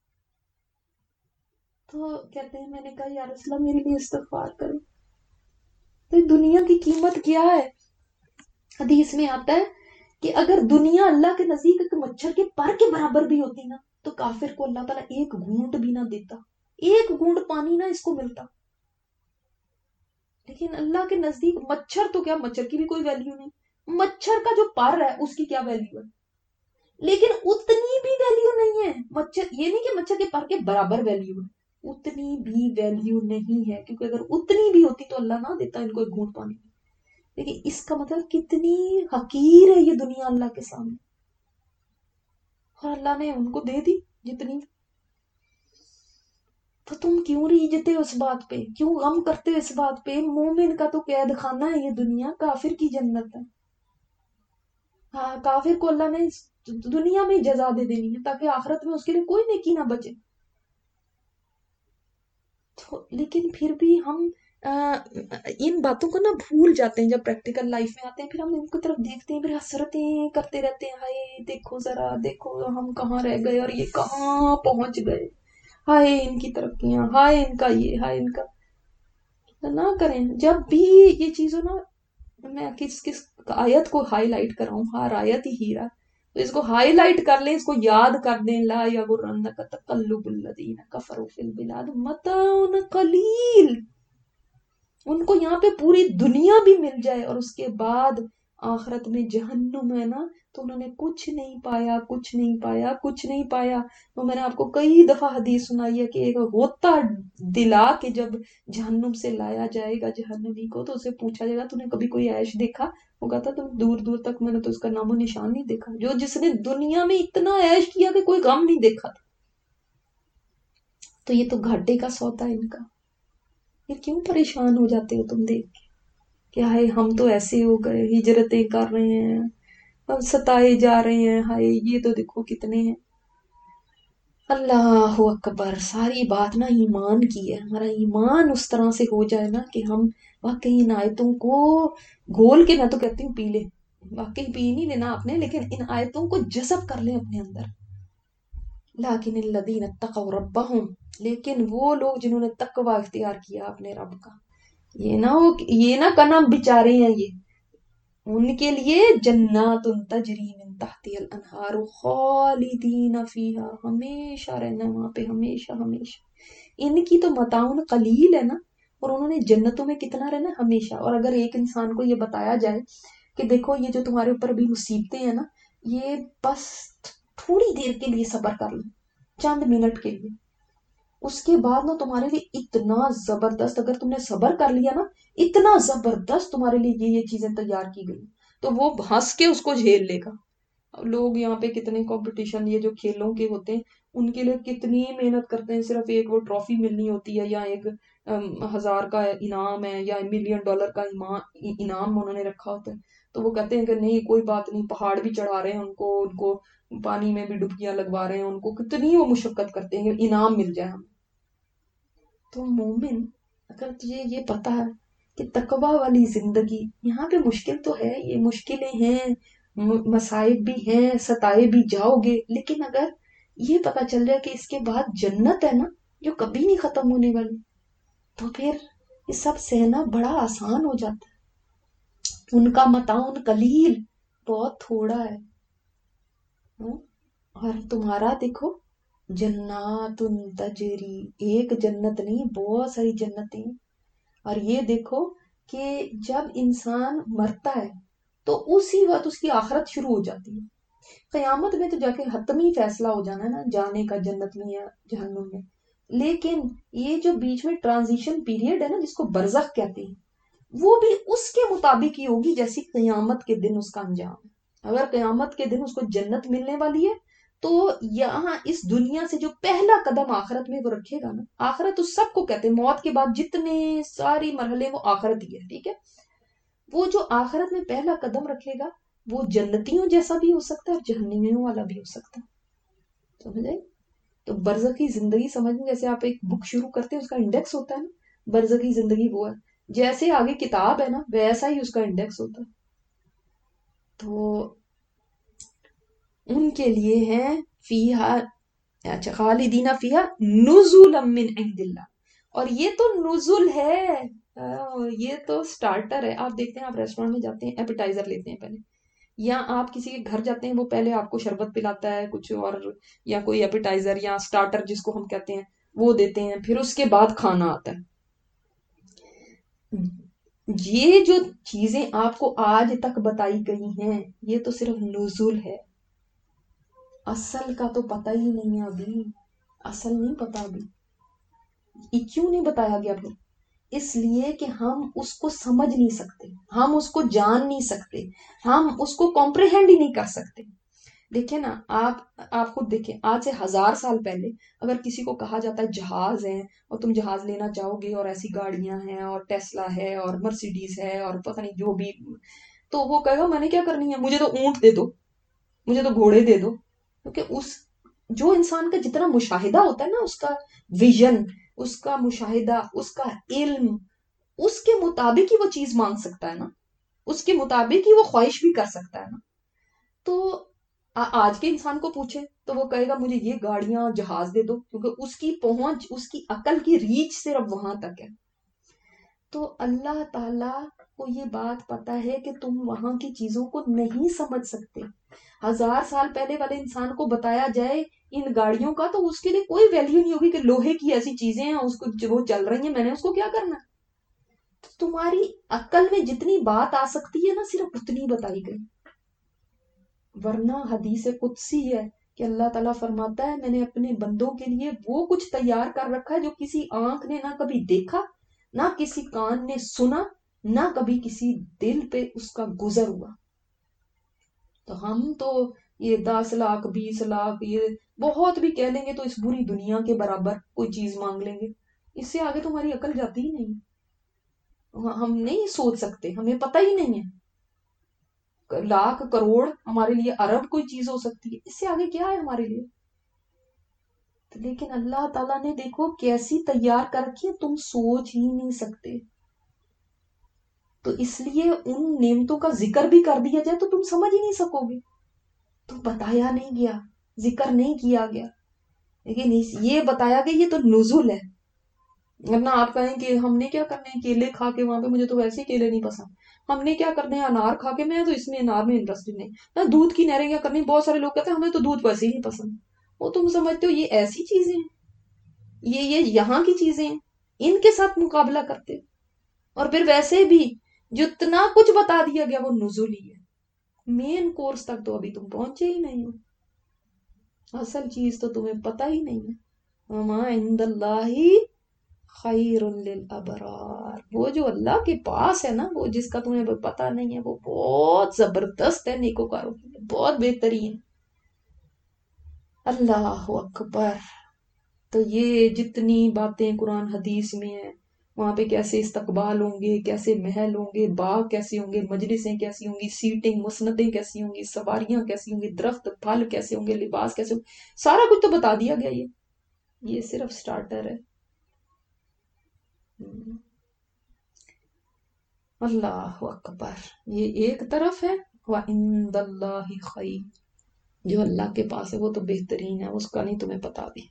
تو کہتے ہیں میں نے کہا یا رسول اللہ میرے لیے استغفار کرو. تو دنیا کی قیمت کیا ہے؟ حدیث میں آتا ہے کہ اگر دنیا اللہ کے نزدیک ایک مچھر کے پر کے برابر بھی ہوتی نا تو کافر کو اللہ تعالیٰ ایک گھونٹ بھی نہ دیتا، ایک گھونٹ پانی نہ اس کو ملتا. لیکن اللہ کے نزدیک مچھر تو کیا، مچھر کی بھی کوئی ویلیو نہیں، مچھر کا جو پر ہے اس کی کیا ویلیو ہے، لیکن اتنی بھی ویلیو نہیں ہے. مچھر یہ نہیں کہ مچھر کے پر کے برابر ویلیو ہے، اتنی بھی ویلیو نہیں ہے، کیونکہ اگر اتنی بھی ہوتی تو اللہ نہ دیتا ان کو ایک گھونٹ پانی. لیکن اس کا مطلب کتنی حقیر ہے یہ دنیا اللہ کے سامنے. اور اللہ نے ان کو دے دی جتنی. تو تم کیوں ریجتے اس بات پہ, کیوں غم کرتے اس بات پہ؟ مومن کا تو قید خانہ ہے یہ دنیا, کافر کی جنت ہے. ہاں, کافر کو اللہ نے دنیا میں جزا دے دینی ہے تاکہ آخرت میں اس کے لیے کوئی نیکی نہ بچے. تو لیکن پھر بھی ہم آ, ان باتوں کو نہ بھول جاتے ہیں جب پریکٹیکل لائف میں آتے ہیں. پھر ہم ان کی طرف دیکھتے ہیں, پھر حسرتیں کرتے رہتے ہیں, ہائے دیکھو ذرا, دیکھو ہم کہاں رہ گئے اور یہ کہاں پہنچ گئے, ہائے ان کی ترقیاں, ہائے ان کا یہ, ہائے ان کا. نہ کریں جب بھی یہ چیزوں نا. میں کس کس آیت کو ہائی لائٹ کر رہا ہوں, ہر آیت ہی ہیرا, تو اس کو ہائی لائٹ کر لیں, اس کو یاد کر دیں. لا یغرنک تقلب الذین کفروا فی البلاد متاع قلیل. ان کو یہاں پہ پوری دنیا بھی مل جائے اور اس کے بعد آخرت میں جہنم ہے نا, تو انہوں نے کچھ نہیں پایا, کچھ نہیں پایا, کچھ نہیں پایا. تو میں نے آپ کو کئی دفعہ حدیث سنائی ہے کہ ایک غوطہ دلا کے جب جہنم سے لایا جائے گا جہنمی کو, تو اسے پوچھا جائے گا تو نے کبھی کوئی عیش دیکھا؟ وہ کہتا تم دور دور تک میں نے تو اس کا نام و نشان نہیں دیکھا. جو جس نے دنیا میں اتنا عیش کیا کہ کوئی غم نہیں دیکھا تھا. تو یہ تو گھاٹے کا سودا ہے ان کا. یہ کیوں پریشان ہو جاتے ہو تم دیکھ کے؟ کیا ہے, ہم تو ایسے ہو گئے, ہجرتیں کر رہے ہیں, ہم ستائے جا رہے ہیں, ہائے یہ تو دیکھو کتنے ہیں. اللہ اکبر. ساری بات نا ایمان کی ہے. ہمارا ایمان اس طرح سے ہو جائے نا کہ ہم واقعی ان آیتوں کو گھول کے, میں تو کہتی ہوں پی لیں, واقعی پی نہیں لینا آپ نے, لیکن ان آیتوں کو جذب کر لیں اپنے اندر. لیکن الذین اتقوا ربہم, لیکن وہ لوگ جنہوں نے تقوی اختیار کیا اپنے رب کا, یہ نہ ہو, یہ نہ کنا بیچارے ہیں یہ, ان کے لیے جنات تجری من تحتی الانہار خالدین فیہا, ہمیشہ رہنا وہاں پہ, ہمیشہ ہمیشہ. ان کی تو متاع قلیل ہے نا, اور انہوں نے جنتوں میں کتنا رہنا, ہمیشہ. اور اگر ایک انسان کو یہ بتایا جائے کہ دیکھو یہ جو تمہارے اوپر بھی مصیبتیں ہیں نا, یہ بس تھوڑی دیر کے لیے صبر کر لو, چند منٹ کے لیے, اس کے بعد نا تمہارے لیے اتنا زبردست, اگر تم نے صبر کر لیا نا, اتنا زبردست تمہارے لیے یہ یہ چیزیں تیار کی گئی, تو وہ ہنس کے اس کو جھیل لے گا. لوگ یہاں پہ کتنے کمپٹیشن یہ جو کھیلوں کے ہوتے ہیں ان کے لیے کتنی محنت کرتے ہیں, صرف ایک وہ ٹرافی ملنی ہوتی ہے, یا ایک ہزار کا انعام ہے, یا ملین ڈالر کا انعام انہوں نے رکھا ہوتا ہے. تو وہ کہتے ہیں کہ نہیں کوئی بات نہیں, پہاڑ بھی چڑھا رہے ہیں ان کو, ان کو پانی میں بھی ڈبکیاں لگوا رہے ہیں, ان کو کتنی وہ مشقت کرتے ہیں کہ انعام مل جائے ہمیں. تو مومن, اگر تجھے یہ پتا ہے کہ تقوی والی زندگی یہاں پہ مشکل تو ہے, یہ مشکلیں ہیں, مصائب بھی ہیں, ستائے بھی جاؤ گے, لیکن اگر یہ پتا چل جائے کہ اس کے بعد جنت ہے نا جو کبھی نہیں ختم ہونے والی, تو پھر یہ سب سہنا بڑا آسان ہو جاتا ہے. ان کا متاع قلیل, بہت تھوڑا ہے, اور تمہارا دیکھو جنات تجری, ایک جنت نہیں بہت ساری جنتیں. اور یہ دیکھو کہ جب انسان مرتا ہے تو اسی وقت اس کی آخرت شروع ہو جاتی ہے. قیامت میں تو جا کے حتمی فیصلہ ہو جانا ہے نا جانے کا جنت میں یا جہنم میں, لیکن یہ جو بیچ میں ٹرانزیشن پیریڈ ہے نا جس کو برزخ کہتے ہیں, وہ بھی اس کے مطابق ہی ہوگی جیسی قیامت کے دن اس کا انجام ہے. اگر قیامت کے دن اس کو جنت ملنے والی ہے تو یہاں اس دنیا سے جو پہلا قدم آخرت میں وہ رکھے گا نا, آخرت تو سب کو کہتے ہیں, موت کے بعد جتنے ساری مرحلے وہ آخرت ہی ہے, ٹھیک ہے, وہ جو آخرت میں پہلا قدم رکھے گا وہ جنتیوں جیسا بھی ہو سکتا ہے اور جہنمیوں والا بھی ہو سکتا ہے. سمجھے؟ تو برزخی زندگی سمجھیں, جیسے آپ ایک بک شروع کرتے ہیں اس کا انڈیکس ہوتا ہے نا, برزخی زندگی وہ ہے, جیسے آگے کتاب ہے نا ویسا ہی اس کا انڈیکس ہوتا ہے. تو ان کے لیے ہیں فیہا, اچھا خالدین فیہا نزلا من عند اللہ, اور یہ تو نزل ہے, یہ تو سٹارٹر ہے. آپ دیکھتے ہیں آپ ریسٹورینٹ میں جاتے ہیں ایپیٹائزر لیتے ہیں پہلے, یا آپ کسی کے گھر جاتے ہیں وہ پہلے آپ کو شربت پلاتا ہے کچھ اور, یا کوئی ایپیٹائزر یا سٹارٹر جس کو ہم کہتے ہیں وہ دیتے ہیں, پھر اس کے بعد کھانا آتا ہے. یہ جو چیزیں آپ کو آج تک بتائی گئی ہیں یہ تو صرف نزول ہے, اصل کا تو پتہ ہی نہیں ہے ابھی, اصل نہیں پتا ابھی. یہ کیوں نہیں بتایا گیا پھر؟ اس لیے کہ ہم اس کو سمجھ نہیں سکتے, ہم اس کو جان نہیں سکتے, ہم اس کو کمپریہینڈ ہی نہیں کر سکتے. دیکھیں نا آپ آپ خود دیکھیں، آج سے ہزار سال پہلے اگر کسی کو کہا جاتا ہے جہاز ہیں اور تم جہاز لینا چاہو گے اور ایسی گاڑیاں ہیں اور ٹیسلا ہے اور مرسیڈیز ہے اور پتہ نہیں جو بھی، تو وہ کہے گا میں نے کیا کرنی ہے، مجھے تو اونٹ دے دو، مجھے تو گھوڑے دے دو. کیونکہ اس جو انسان کا جتنا مشاہدہ ہوتا ہے نا، اس کا ویژن، اس کا مشاہدہ، اس کا علم، اس کے مطابق ہی وہ چیز مانگ سکتا ہے نا، اس کے مطابق ہی وہ خواہش بھی کر سکتا ہے نا. تو آج کے انسان کو پوچھے تو وہ کہے گا مجھے یہ گاڑیاں جہاز دے دو، کیونکہ اس کی پہنچ، اس کی عقل کی ریچ صرف وہاں تک ہے. تو اللہ تعالی کو یہ بات پتا ہے کہ تم وہاں کی چیزوں کو نہیں سمجھ سکتے. ہزار سال پہلے والے انسان کو بتایا جائے ان گاڑیوں کا تو اس کے لیے کوئی ویلیو نہیں ہوگی کہ لوہے کی ایسی چیزیں ہیں اس کو وہ چل رہی ہیں، میں نے اس کو کیا کرنا. تمہاری عقل میں جتنی بات آ سکتی ہے نا صرف اتنی بتائی گئی. ورنہ حدیث قدسی ہے کہ اللہ تعالیٰ فرماتا ہے میں نے اپنے بندوں کے لیے وہ کچھ تیار کر رکھا ہے جو کسی آنکھ نے نہ کبھی دیکھا، نہ کسی کان نے سنا، نہ کبھی کسی دل پہ اس کا گزر ہوا. تو ہم تو یہ دس لاکھ بیس لاکھ یہ بہت بھی کہہ لیں گے تو اس بری دنیا کے برابر کوئی چیز مانگ لیں گے. اس سے آگے تو ہماری عقل جاتی ہی نہیں، ہم نہیں سوچ سکتے، ہمیں پتہ ہی نہیں ہے. لاکھ کروڑ ہمارے لیے ارب کوئی چیز ہو سکتی ہے، اس سے آگے کیا ہے ہمارے لیے. لیکن اللہ تعالیٰ نے دیکھو کیسی تیار کر رکھی ہے، تم سوچ ہی نہیں سکتے. تو اس لیے ان نعمتوں کا ذکر بھی کر دیا جائے تو تم سمجھ ہی نہیں سکو گے. تو بتایا نہیں گیا، ذکر نہیں کیا گیا، لیکن یہ بتایا گیا یہ تو نزول ہے. ورنہ آپ کہیں کہ ہم نے کیا کرنا ہے کیلے کھا کے، وہاں پہ مجھے تو ویسے ہی کیلے نہیں پسند. ہم نے کیا کرنا ہے انار کھا کے، میں تو اس میں انار میں انٹرسٹڈ نہیں. نہ دودھ کی نہریں کیا کرنی، بہت سارے لوگ کہتے ہیں ہمیں تو دودھ ویسے ہی نہیں پسند. وہ تم سمجھتے ہو یہ ایسی چیزیں ہیں، یہ یہ یہاں کی چیزیں ہیں، ان کے ساتھ مقابلہ کرتے. اور پھر ویسے بھی جتنا کچھ بتا دیا گیا وہ نزول ہی ہے، مین کورس تک تو ابھی تم پہنچے ہی نہیں ہو. اصل چیز تو تمہیں پتہ ہی نہیں ہے. وما عند اللہ خیر للابرار، وہ جو اللہ کے پاس ہے نا، وہ جس کا تمہیں پتہ نہیں ہے، وہ بہت زبردست ہے نیکوکاروں کے لیے، بہت بہترین. اللہ اکبر. تو یہ جتنی باتیں قرآن حدیث میں ہیں، وہاں پہ کیسے استقبال ہوں گے، کیسے محل ہوں گے، باغ کیسے ہوں گے، مجلسیں کیسی ہوں گی، سیٹنگ مسندیں کیسی ہوں گی، سواریاں کیسی ہوں گی، درخت پھل کیسے ہوں گے، لباس کیسے ہوں گے، سارا کچھ تو بتا دیا گیا. یہ یہ صرف سٹارٹر ہے. اللہ اکبر. یہ ایک طرف ہے وَعِندَ اللَّهِ خَيْرٌ، جو اللہ کے پاس ہے وہ تو بہترین ہے، اس کا نہیں تمہیں پتا بھی.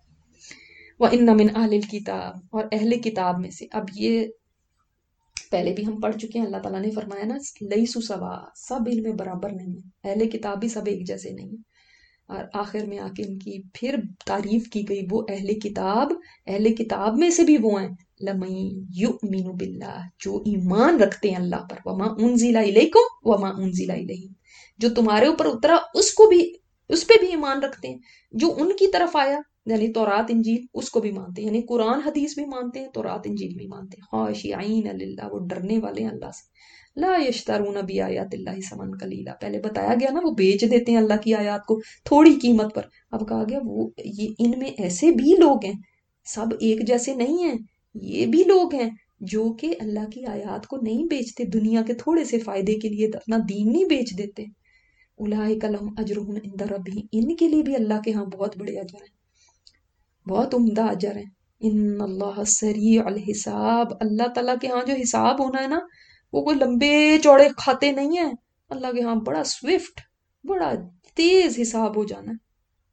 وَإِنَّ مِنْ أَهْلِ الْكِتَابِ، اور اہل کتاب میں سے. اب یہ پہلے بھی ہم پڑھ چکے ہیں، اللہ تعالیٰ نے فرمایا نا لیسو سوا، سب علم برابر نہیں ہے، اہل کتاب بھی سب ایک جیسے نہیں ہیں. اور آخر میں آ کے ان کی پھر تعریف کی گئی، وہ اہل کتاب، اہل کتاب میں سے بھی وہ ہیں لَمَن یُؤْمِنُ بِاللَّهِ، جو ایمان رکھتے ہیں اللہ پر، وَمَا أُنزِلَ إِلَيْكُمْ وَمَا أُنزِلَ إِلَيْهِمْ، جو تمہارے اوپر اترا اس کو بھی، اس پہ بھی ایمان رکھتے ہیں، جو ان کی طرف آیا یعنی تورات انجیل اس کو بھی مانتے ہیں، یعنی قرآن حدیث بھی مانتے ہیں، تورات انجیل بھی مانتے ہیں. خاشعین للہ، وہ ڈرنے والے ہیں اللہ سے. لا یشترون بآیات اللہ ثمنا قلیلا، پہلے بتایا گیا نا وہ بیچ دیتے ہیں اللہ کی آیات کو تھوڑی قیمت پر. اب کہا گیا وہ یہ ان میں ایسے بھی لوگ ہیں، سب ایک جیسے نہیں ہیں، یہ بھی لوگ ہیں جو کہ اللہ کی آیات کو نہیں بیچتے، دنیا کے تھوڑے سے فائدے کے لیے اپنا دین نہیں بیچ دیتے. اولئک لہم اجرہم عند ربہم، ان کے لیے بھی اللہ کے ہاں بہت بڑے اجر ہیں، بہت عمدہ اجر ہیں. ان اللہ سریع الحساب، اللہ تعالیٰ کے ہاں جو حساب ہونا ہے نا وہ کوئی لمبے چوڑے کھاتے نہیں ہیں، اللہ کے ہاں بڑا سوئفٹ، بڑا تیز حساب ہو جانا ہے.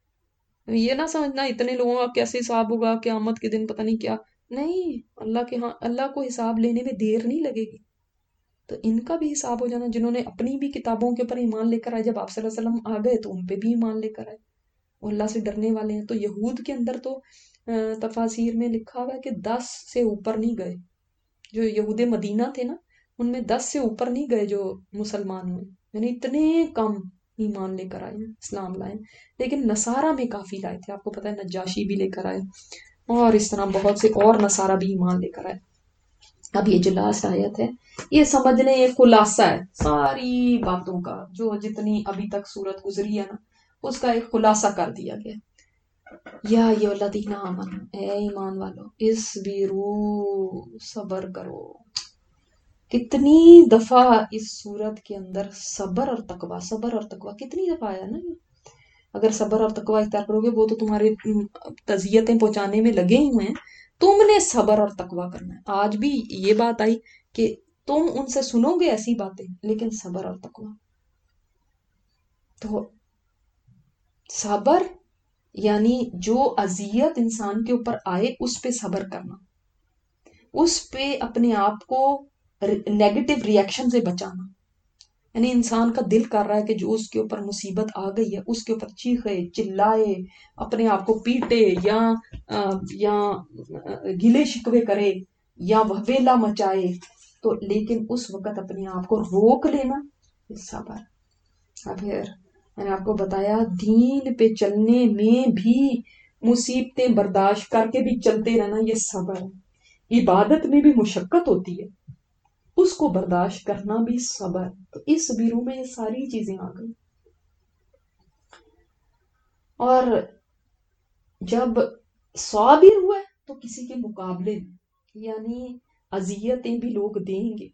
یہ نہ سمجھنا اتنے لوگوں کا کیسے حساب ہوگا قیامت کے دن پتہ نہیں کیا، نہیں، اللہ کے ہاں اللہ کو حساب لینے میں دیر نہیں لگے گی. تو ان کا بھی حساب ہو جانا، جنہوں نے اپنی بھی کتابوں کے اوپر ایمان لے کر آئے، جب آپ صلی اللہ علیہ وسلم آ گئے تو ان پہ بھی ایمان لے کر آئے، وہ اللہ سے ڈرنے والے ہیں. تو یہود کے اندر تو تفاسیر میں لکھا ہوا ہے کہ دس سے اوپر نہیں گئے، جو یہود مدینہ تھے نا ان میں دس سے اوپر نہیں گئے جو مسلمان ہوئے، یعنی اتنے کم ایمان لے کر آئے ہیں، اسلام لائے. لیکن نصارہ میں کافی لائے تھے، آپ کو پتہ ہے نجاشی بھی لے کر آئے، اور اس طرح بہت سے اور نصارہ بھی ایمان لے کر آئے. اب یہ جو لاسٹ آیت ہے یہ سمجھنے ایک خلاصہ ہے ساری باتوں کا، جو جتنی ابھی تک صورت گزری ہے نا اس کا ایک خلاصہ کر دیا گیا. یا ایھالذین آمنوا، اے ایمان والو، اصبروا، صبر کرو. کتنی دفعہ اس صورت کے اندر صبر اور تقوی، صبر اور تقوی کتنی دفعہ آیا نا. اگر صبر اور تقوی اختیار کرو گے، وہ تو تمہارے تذیتیں پہنچانے میں لگے ہی ہوئے ہیں، تم نے صبر اور تقوی کرنا ہے. آج بھی یہ بات آئی کہ تم ان سے سنو گے ایسی باتیں، لیکن صبر اور تقوی. تو صبر یعنی جو اذیت انسان کے اوپر آئے اس پہ صبر کرنا، اس پہ اپنے آپ کو نیگیٹو ریئیکشن سے بچانا. یعنی انسان کا دل کر رہا ہے کہ جو اس کے اوپر مصیبت آ گئی ہے اس کے اوپر چیخے، چلائے، اپنے آپ کو پیٹے، یا یا گلے شکوے کرے، یا ویلا مچائے. تو لیکن اس وقت اپنے آپ کو روک لینا، صبر. اب پھر میں نے آپ کو بتایا دین پہ چلنے میں بھی مصیبتیں برداشت کر کے بھی چلتے رہنا، یہ صبر ہے. عبادت میں بھی مشقت ہوتی ہے، اس کو برداشت کرنا بھی صبر. تو اس بیرو میں یہ ساری چیزیں آ گئی. اور جب صابر ہوا تو کسی کے مقابلے میں، یعنی اذیتیں بھی لوگ دیں گے،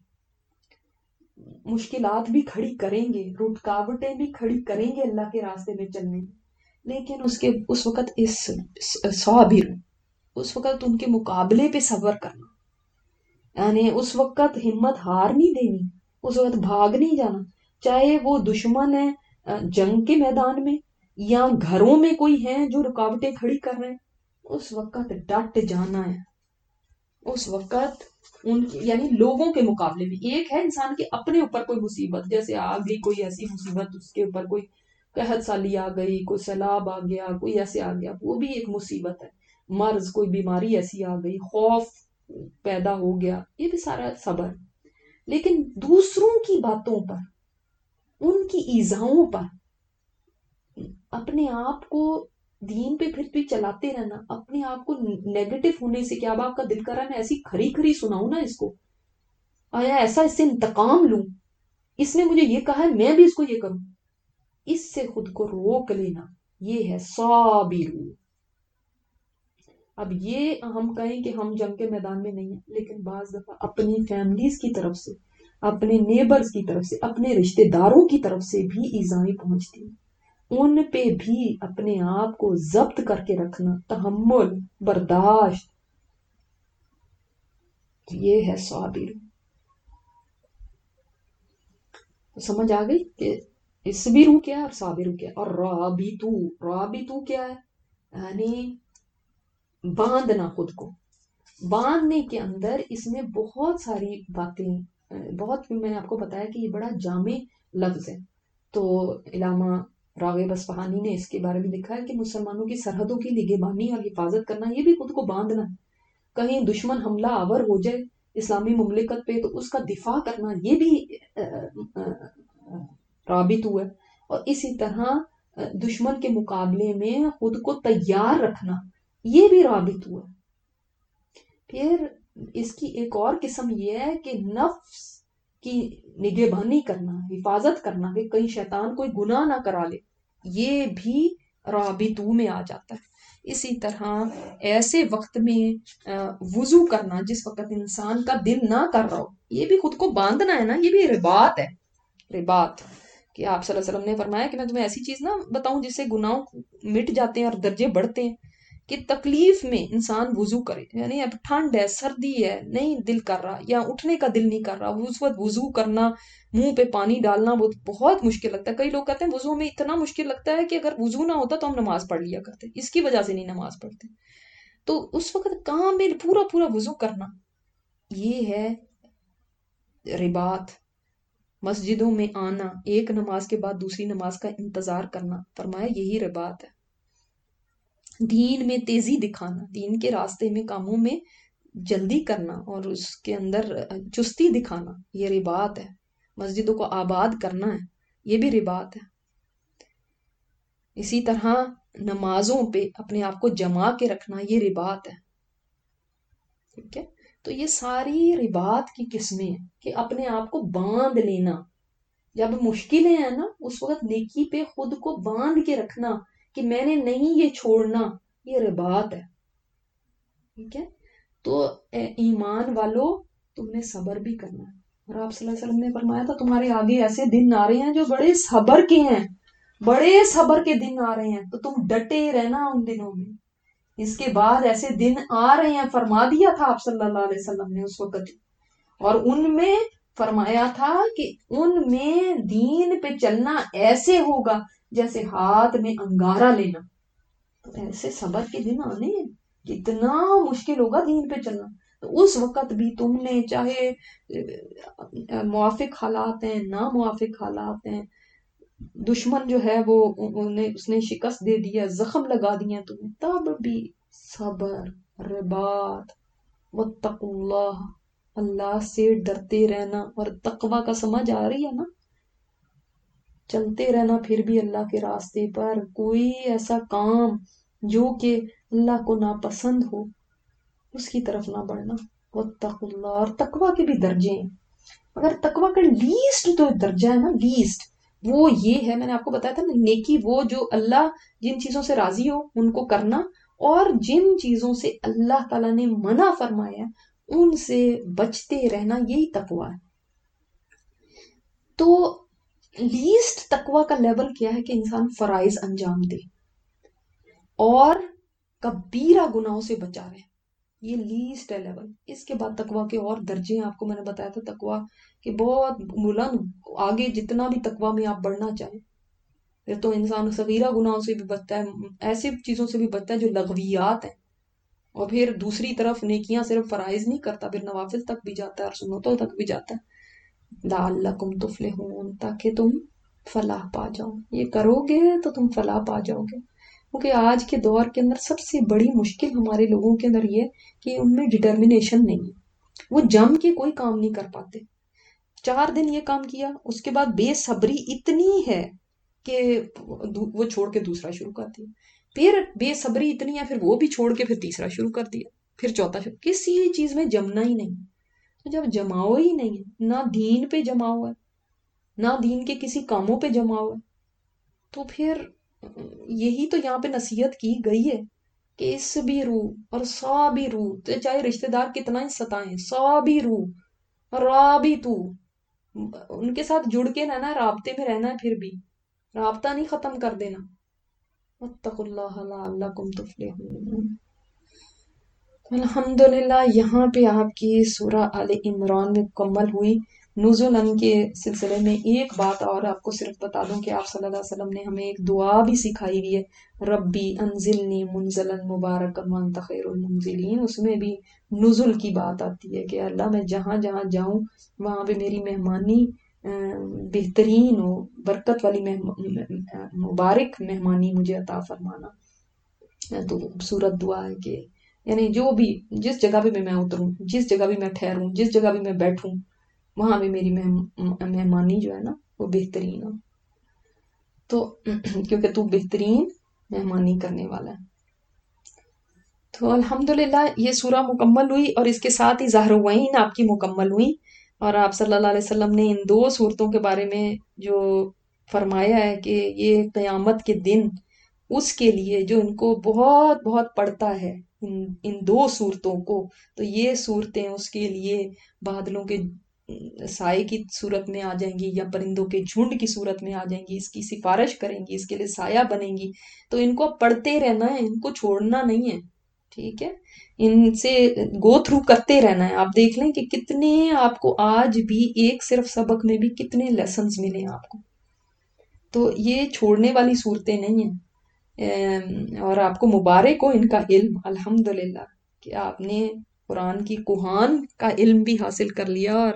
مشکلات بھی کھڑی کریں گے، رکاوٹیں بھی کھڑی کریں گے اللہ کے راستے میں چلنے میں، لیکن اس کے اس وقت اس صابر، اس وقت ان کے مقابلے پہ صبر کرنا. یعنی اس وقت ہمت ہار نہیں دینی، اس وقت بھاگ نہیں جانا، چاہے وہ دشمن ہے جنگ کے میدان میں یا گھروں میں کوئی ہیں جو رکاوٹیں کھڑی کر رہے ہیں. اس وقت ڈٹ جانا ہے. اس وقت ان یعنی لوگوں کے مقابلے میں. ایک ہے انسان کے اپنے اوپر کوئی مصیبت، جیسے آ گئی کوئی ایسی مصیبت، اس کے اوپر کوئی قحط سالی آ گئی، کوئی سیلاب آ گیا، کوئی ایسے آ گیا، وہ بھی ایک مصیبت ہے. مرض، کوئی بیماری ایسی آ گئی، خوف پیدا ہو گیا، یہ بھی سارا صبر. لیکن دوسروں کی باتوں پر، ان کی ایذاؤں پر اپنے آپ کو دین پہ پھر بھی چلاتے رہنا، اپنے آپ کو نیگیٹو ہونے سے. کیا اب آپ کا دل کر رہا ہے میں ایسی کھری کھری سناؤں نا اس کو، آیا ایسا اس سے انتقام لوں، اس نے مجھے یہ کہا ہے میں بھی اس کو یہ کروں. اس سے خود کو روک لینا، یہ ہے صابر. اب یہ ہم کہیں کہ ہم جنگ کے میدان میں نہیں ہیں، لیکن بعض دفعہ اپنی فیملیز کی طرف سے، اپنے نیبرز کی طرف سے، اپنے رشتہ داروں کی طرف سے بھی ایذائیں پہنچتی ہیں. ان پہ بھی اپنے آپ کو ضبط کر کے رکھنا، تحمل، برداشت، یہ ہے صابر. سمجھ آ گئی کہ اصبروا کیا ہے اور صابر کیا ہے. اور رابطو، رابطو کیا ہے؟ یعنی باندھنا خود کو. باندھنے کے اندر اس میں بہت ساری باتیں، بہت میں نے آپ کو بتایا کہ یہ بڑا جامع لفظ ہے. تو علامہ راغب اصفہانی نے اس کے بارے میں لکھا ہے کہ مسلمانوں کی سرحدوں کی نگہبانی اور حفاظت کرنا، یہ بھی خود کو باندھنا ہے. کہیں دشمن حملہ آور ہو جائے اسلامی مملکت پہ تو اس کا دفاع کرنا، یہ بھی رابط ہوا ہے. اور اسی طرح دشمن کے مقابلے میں خود کو تیار رکھنا، یہ بھی رابط ہوا. پھر اس کی ایک اور قسم یہ ہے کہ نفس کی نگہبانی کرنا، حفاظت کرنا کہ کہیں شیطان کوئی گناہ نہ کرا لے، یہ بھی رابطوں میں آ جاتا ہے. اسی طرح ایسے وقت میں وضو کرنا جس وقت انسان کا دل نہ کر رہا ہو، یہ بھی خود کو باندھنا ہے نا، یہ بھی رباط ہے. رباط کہ آپ صلی اللہ علیہ وسلم نے فرمایا کہ میں تمہیں ایسی چیز نہ بتاؤں جس سے گناہ مٹ جاتے ہیں اور درجے بڑھتے ہیں، کہ تکلیف میں انسان وضو کرے. یعنی اب ٹھنڈ ہے، سردی ہے، نہیں دل کر رہا یا اٹھنے کا دل نہیں کر رہا، اس وقت وضو کرنا، منہ پہ پانی ڈالنا وہ بہت مشکل لگتا ہے. کئی لوگ کہتے ہیں وضو میں اتنا مشکل لگتا ہے کہ اگر وضو نہ ہوتا تو ہم نماز پڑھ لیا کرتے، اس کی وجہ سے نہیں نماز پڑھتے. تو اس وقت کامل پورا پورا وضو کرنا، یہ ہے رباط. مسجدوں میں آنا، ایک نماز کے بعد دوسری نماز کا انتظار کرنا، فرمایا یہی رباط ہے. دین میں تیزی دکھانا، دین کے راستے میں کاموں میں جلدی کرنا اور اس کے اندر چستی دکھانا، یہ رباط ہے. مسجدوں کو آباد کرنا ہے، یہ بھی رباط ہے. اسی طرح نمازوں پہ اپنے آپ کو جما کے رکھنا، یہ رباط ہے. ٹھیک ہے، تو یہ ساری رباط کی قسمیں ہیں کہ اپنے آپ کو باندھ لینا. جب مشکلیں ہیں نا اس وقت نیکی پہ خود کو باندھ کے رکھنا کہ میں نے نہیں یہ چھوڑنا، یہ رباط ہے. ٹھیک ہے. تو اے ایمان والو تم نے صبر بھی کرنا ہے. اور آپ صلی اللہ علیہ وسلم نے فرمایا تھا تمہارے آگے ایسے دن آ رہے ہیں جو بڑے صبر کے ہیں، بڑے صبر کے دن آ رہے ہیں، تو تم ڈٹے رہنا ان دنوں میں. اس کے بعد ایسے دن آ رہے ہیں فرما دیا تھا آپ صلی اللہ علیہ وسلم نے اس وقت، اور ان میں فرمایا تھا کہ ان میں دین پہ چلنا ایسے ہوگا جیسے ہاتھ میں انگارہ لینا. تو ایسے صبر کے دن آنے ہیں، کتنا مشکل ہوگا دین پہ چلنا. تو اس وقت بھی تم نے چاہے موافق حالات ہیں، نا موافق حالات ہیں، دشمن جو ہے وہ اس نے شکست دے دیا، زخم لگا دیا تمہیں، تب بھی صبر، رباط، واتقوا اللہ، اللہ سے ڈرتے رہنا. اور تقوی کا سمجھ آ رہی ہے نا، چلتے رہنا پھر بھی اللہ کے راستے پر، کوئی ایسا کام جو کہ اللہ کو ناپسند ہو اس کی طرف نہ بڑھنا. واتقوا اللہ. اور تقوی کے بھی درجے ہیں، مگر تقوی کا لیسٹ جو درجہ ہے نا، لیسٹ وہ یہ ہے، میں نے آپ کو بتایا تھا نا، نیکی وہ جو اللہ جن چیزوں سے راضی ہو ان کو کرنا، اور جن چیزوں سے اللہ تعالیٰ نے منع فرمایا ان سے بچتے رہنا، یہی تقوی ہے. تو لیسٹ تقوی کا لیول کیا ہے کہ انسان فرائض انجام دے اور کبیرہ گناہوں سے بچا رہے، یہ لیسٹ ہے لیول. اس کے بعد تقوی کے اور درجے ہیں، آپ کو میں نے بتایا تھا تقوی کہ بہت بلند، آگے جتنا بھی تقوی میں آپ بڑھنا چاہیں پھر تو انسان صغیرہ گناہوں سے بھی بچتا ہے، ایسی چیزوں سے بھی بچتا ہے جو لغویات ہیں، اور پھر دوسری طرف نیکیاں صرف فرائض نہیں کرتا، پھر نوافل تک بھی جاتا ہے اور سنتوں تک بھی جاتا ہے. لعلکم تفلحون، تاکہ تم فلاح پا جاؤ، یہ کرو گے تو تم فلاح پا جاؤ گے. کیونکہ آج کے دور کے اندر سب سے بڑی مشکل ہمارے لوگوں کے اندر یہ کہ ان میں ڈٹرمنیشن نہیں ہے، وہ جم کے کوئی کام نہیں کر پاتے. چار دن یہ کام کیا، اس کے بعد بے صبری اتنی ہے کہ وہ چھوڑ کے دوسرا شروع کر دیا، پھر بے صبری اتنی ہے پھر وہ بھی چھوڑ کے پھر تیسرا شروع کر دیا، پھر چوتھا شروع. کسی چیز میں جمنا ہی نہیں. تو جب جماؤ ہی نہیں ہے، نہ دین پہ جماؤ ہے نہ دین کے کسی کاموں پہ جماؤ ہے، تو پھر یہی تو یہاں پہ نصیحت کی گئی ہے کہ اس بھی رو اور سا بھی رو، چاہے رشتہ دار کتنا ہی ستائیں، سا بھی رو را بھی تو، ان کے ساتھ جڑ کے رہنا ہے، رابطے میں رہنا ہے، پھر بھی رابطہ نہیں ختم کر دینا. واتقوا اللہ لعلکم تفلحون. الحمدللہ یہاں پہ آپ کی سورہ آل عمران میں مکمل ہوئی. نزول کے سلسلے میں ایک بات اور آپ کو صرف بتا دوں کہ آپ صلی اللہ علیہ وسلم نے ہمیں ایک دعا بھی سکھائی ہوئی ہے، ربی انزلنی منزلا مبارکا وانت خیر المنزلین. اس میں بھی نزول کی بات آتی ہے کہ اللہ میں جہاں جہاں جاؤں وہاں پہ میری مہمانی بہترین ہو، برکت والی مبارک مہمانی مجھے عطا فرمانا. تو صورت دعا ہے کہ یعنی جو بھی جس جگہ پہ میں اتروں، جس جگہ بھی میں ٹھہروں، جس جگہ بھی میں بیٹھوں، وہاں بھی میری مہمانی جو ہے نا وہ بہترین ہو. تو کیونکہ تو بہترین مہمانی کرنے والا ہے. تو الحمدللہ یہ سورہ مکمل ہوئی، اور اس کے ساتھ ہی زہروین آپ کی مکمل ہوئی. اور آپ صلی اللہ علیہ وسلم نے ان دو صورتوں کے بارے میں جو فرمایا ہے کہ یہ قیامت کے دن اس کے لیے جو ان کو بہت بہت پڑھتا ہے ان ان دو صورتوں کو، تو یہ صورتیں اس کے لیے بادلوں کے سائے کی صورت میں آ جائیں گی یا پرندوں کے جھنڈ کی صورت میں آ جائیں گی، اس کی سفارش کریں گی، اس کے لیے سایہ بنیں گی. تو ان کو پڑھتے رہنا ہے، ان کو چھوڑنا نہیں ہے. ٹھیک ہے، ان سے گو تھرو کرتے رہنا ہے. آپ دیکھ لیں کہ کتنے آپ کو آج بھی ایک صرف سبق میں بھی کتنے لیسنز ملے ہیں آپ کو. تو یہ چھوڑنے والی صورتیں نہیں ہیں. اور آپ کو مبارک ہو ان کا علم، الحمدللہ کہ آپ نے قرآن کی کوہان کا علم بھی حاصل کر لیا، اور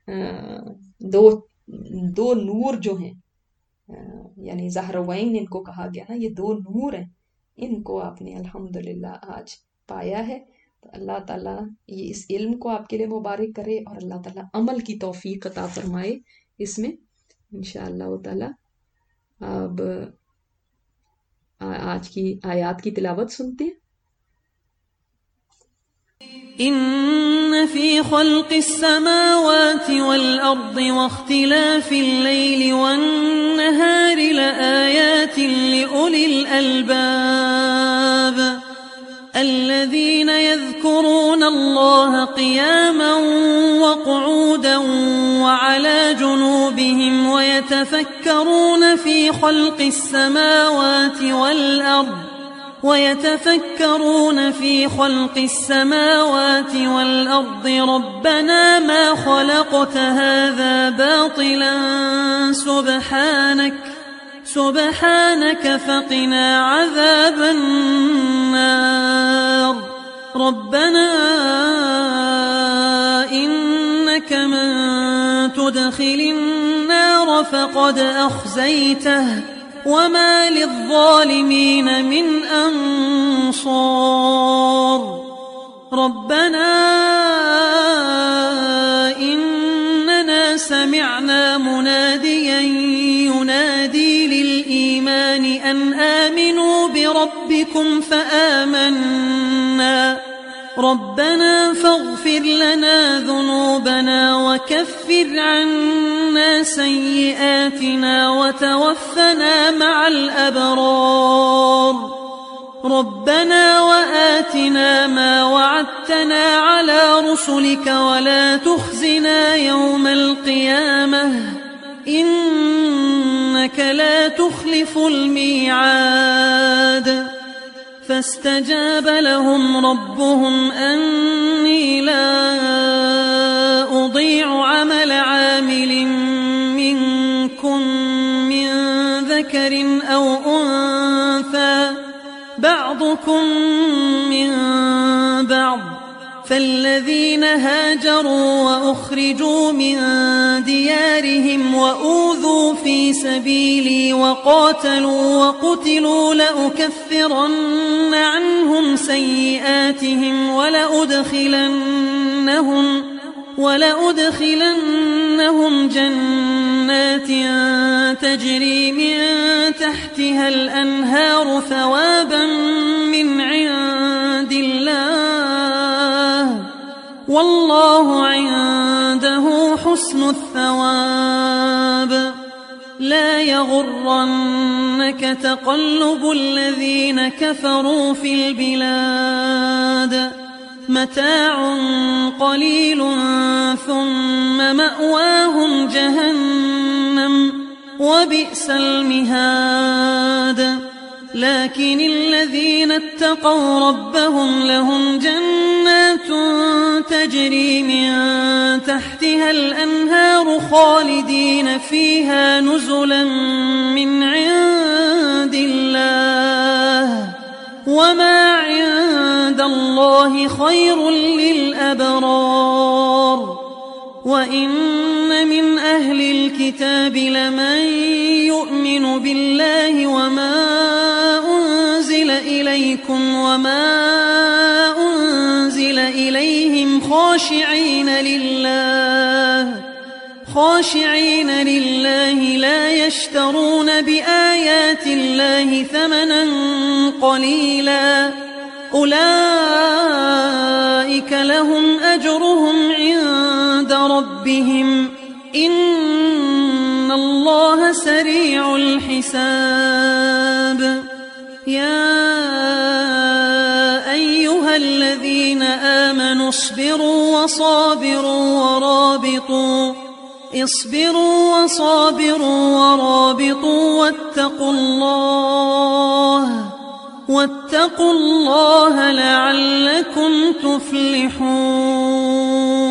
دو دو نور جو ہیں یعنی زہروین ان کو کہا گیا نا، یہ دو نور ہیں، ان کو آپ نے الحمدللہ آج پایا ہے. تو اللہ تعالیٰ یہ اس علم کو آپ کے لیے مبارک کرے، اور اللہ تعالیٰ عمل کی توفیق عطا فرمائے اس میں انشاءاللہ تعالیٰ. اب آج کی آیات کی تلاوت سنتے ہیں. إن في خلق السماوات والأرض واختلاف الليل والنهار لآيات لأولي الألباب الذين يذكرون الله قياما وقعودا وعلى جنوبهم ويتفكرون في خلق السماوات والأرض ويتفكرون في خلق السماوات والأرض ربنا ما خلقت هذا باطلا سبحانك سبحانك فقنا عذاب النار ربنا إنك من تدخل النار فقد أخزيته وما للظالمين من أنصار ربنا إننا سمعنا مناديا ينادي للإيمان أن آمنوا بربكم فآمنا ربنا فاغفر لنا ذنوبنا وكفر عنا سيئاتنا وتوفنا مع الأبرار ربنا وآتنا ما وعدتنا على رسلك ولا تخزنا يوم القيامة إنك لا تخلف الميعاد فاستجاب لهم ربهم أني لا أضيع عمل عامل منكم من ذكر أو أنثى بعضكم من بعض فالذين هاجروا وأخرجوا من ديارهم وأوذوا في سبيلي وقاتلوا وقتلوا لأكفرن عنهم سيئاتهم ولأدخلنهم ولأدخلنهم جنات تجري من تحتها الأنهار ثوابا من عند الله والله عنده حسن الثواب لا يغرنك تقلب الذين كفروا في البلاد متاع قليل ثم مأواهم جهنم وبئس المهاد لكن الذين اتقوا ربهم لهم جنات تجري من تحتها الأنهار خالدين فيها نزلا من عند الله وما عند الله خير للأبرار وإن من أهل الكتاب لمن يؤمن بالله وما أنزل إليكم وما أنزل إليهم خاشعين لله خاشعين لله لا يشترون بآيات الله ثمنا قليلا أولئك لهم أجرهم عند ربهم إن الله سريع الحساب يا أيها الذين آمنوا اصبروا وصابروا ورابطوا اصبروا وصابروا ورابطوا واتقوا الله واتقوا الله لعلكم تفلحون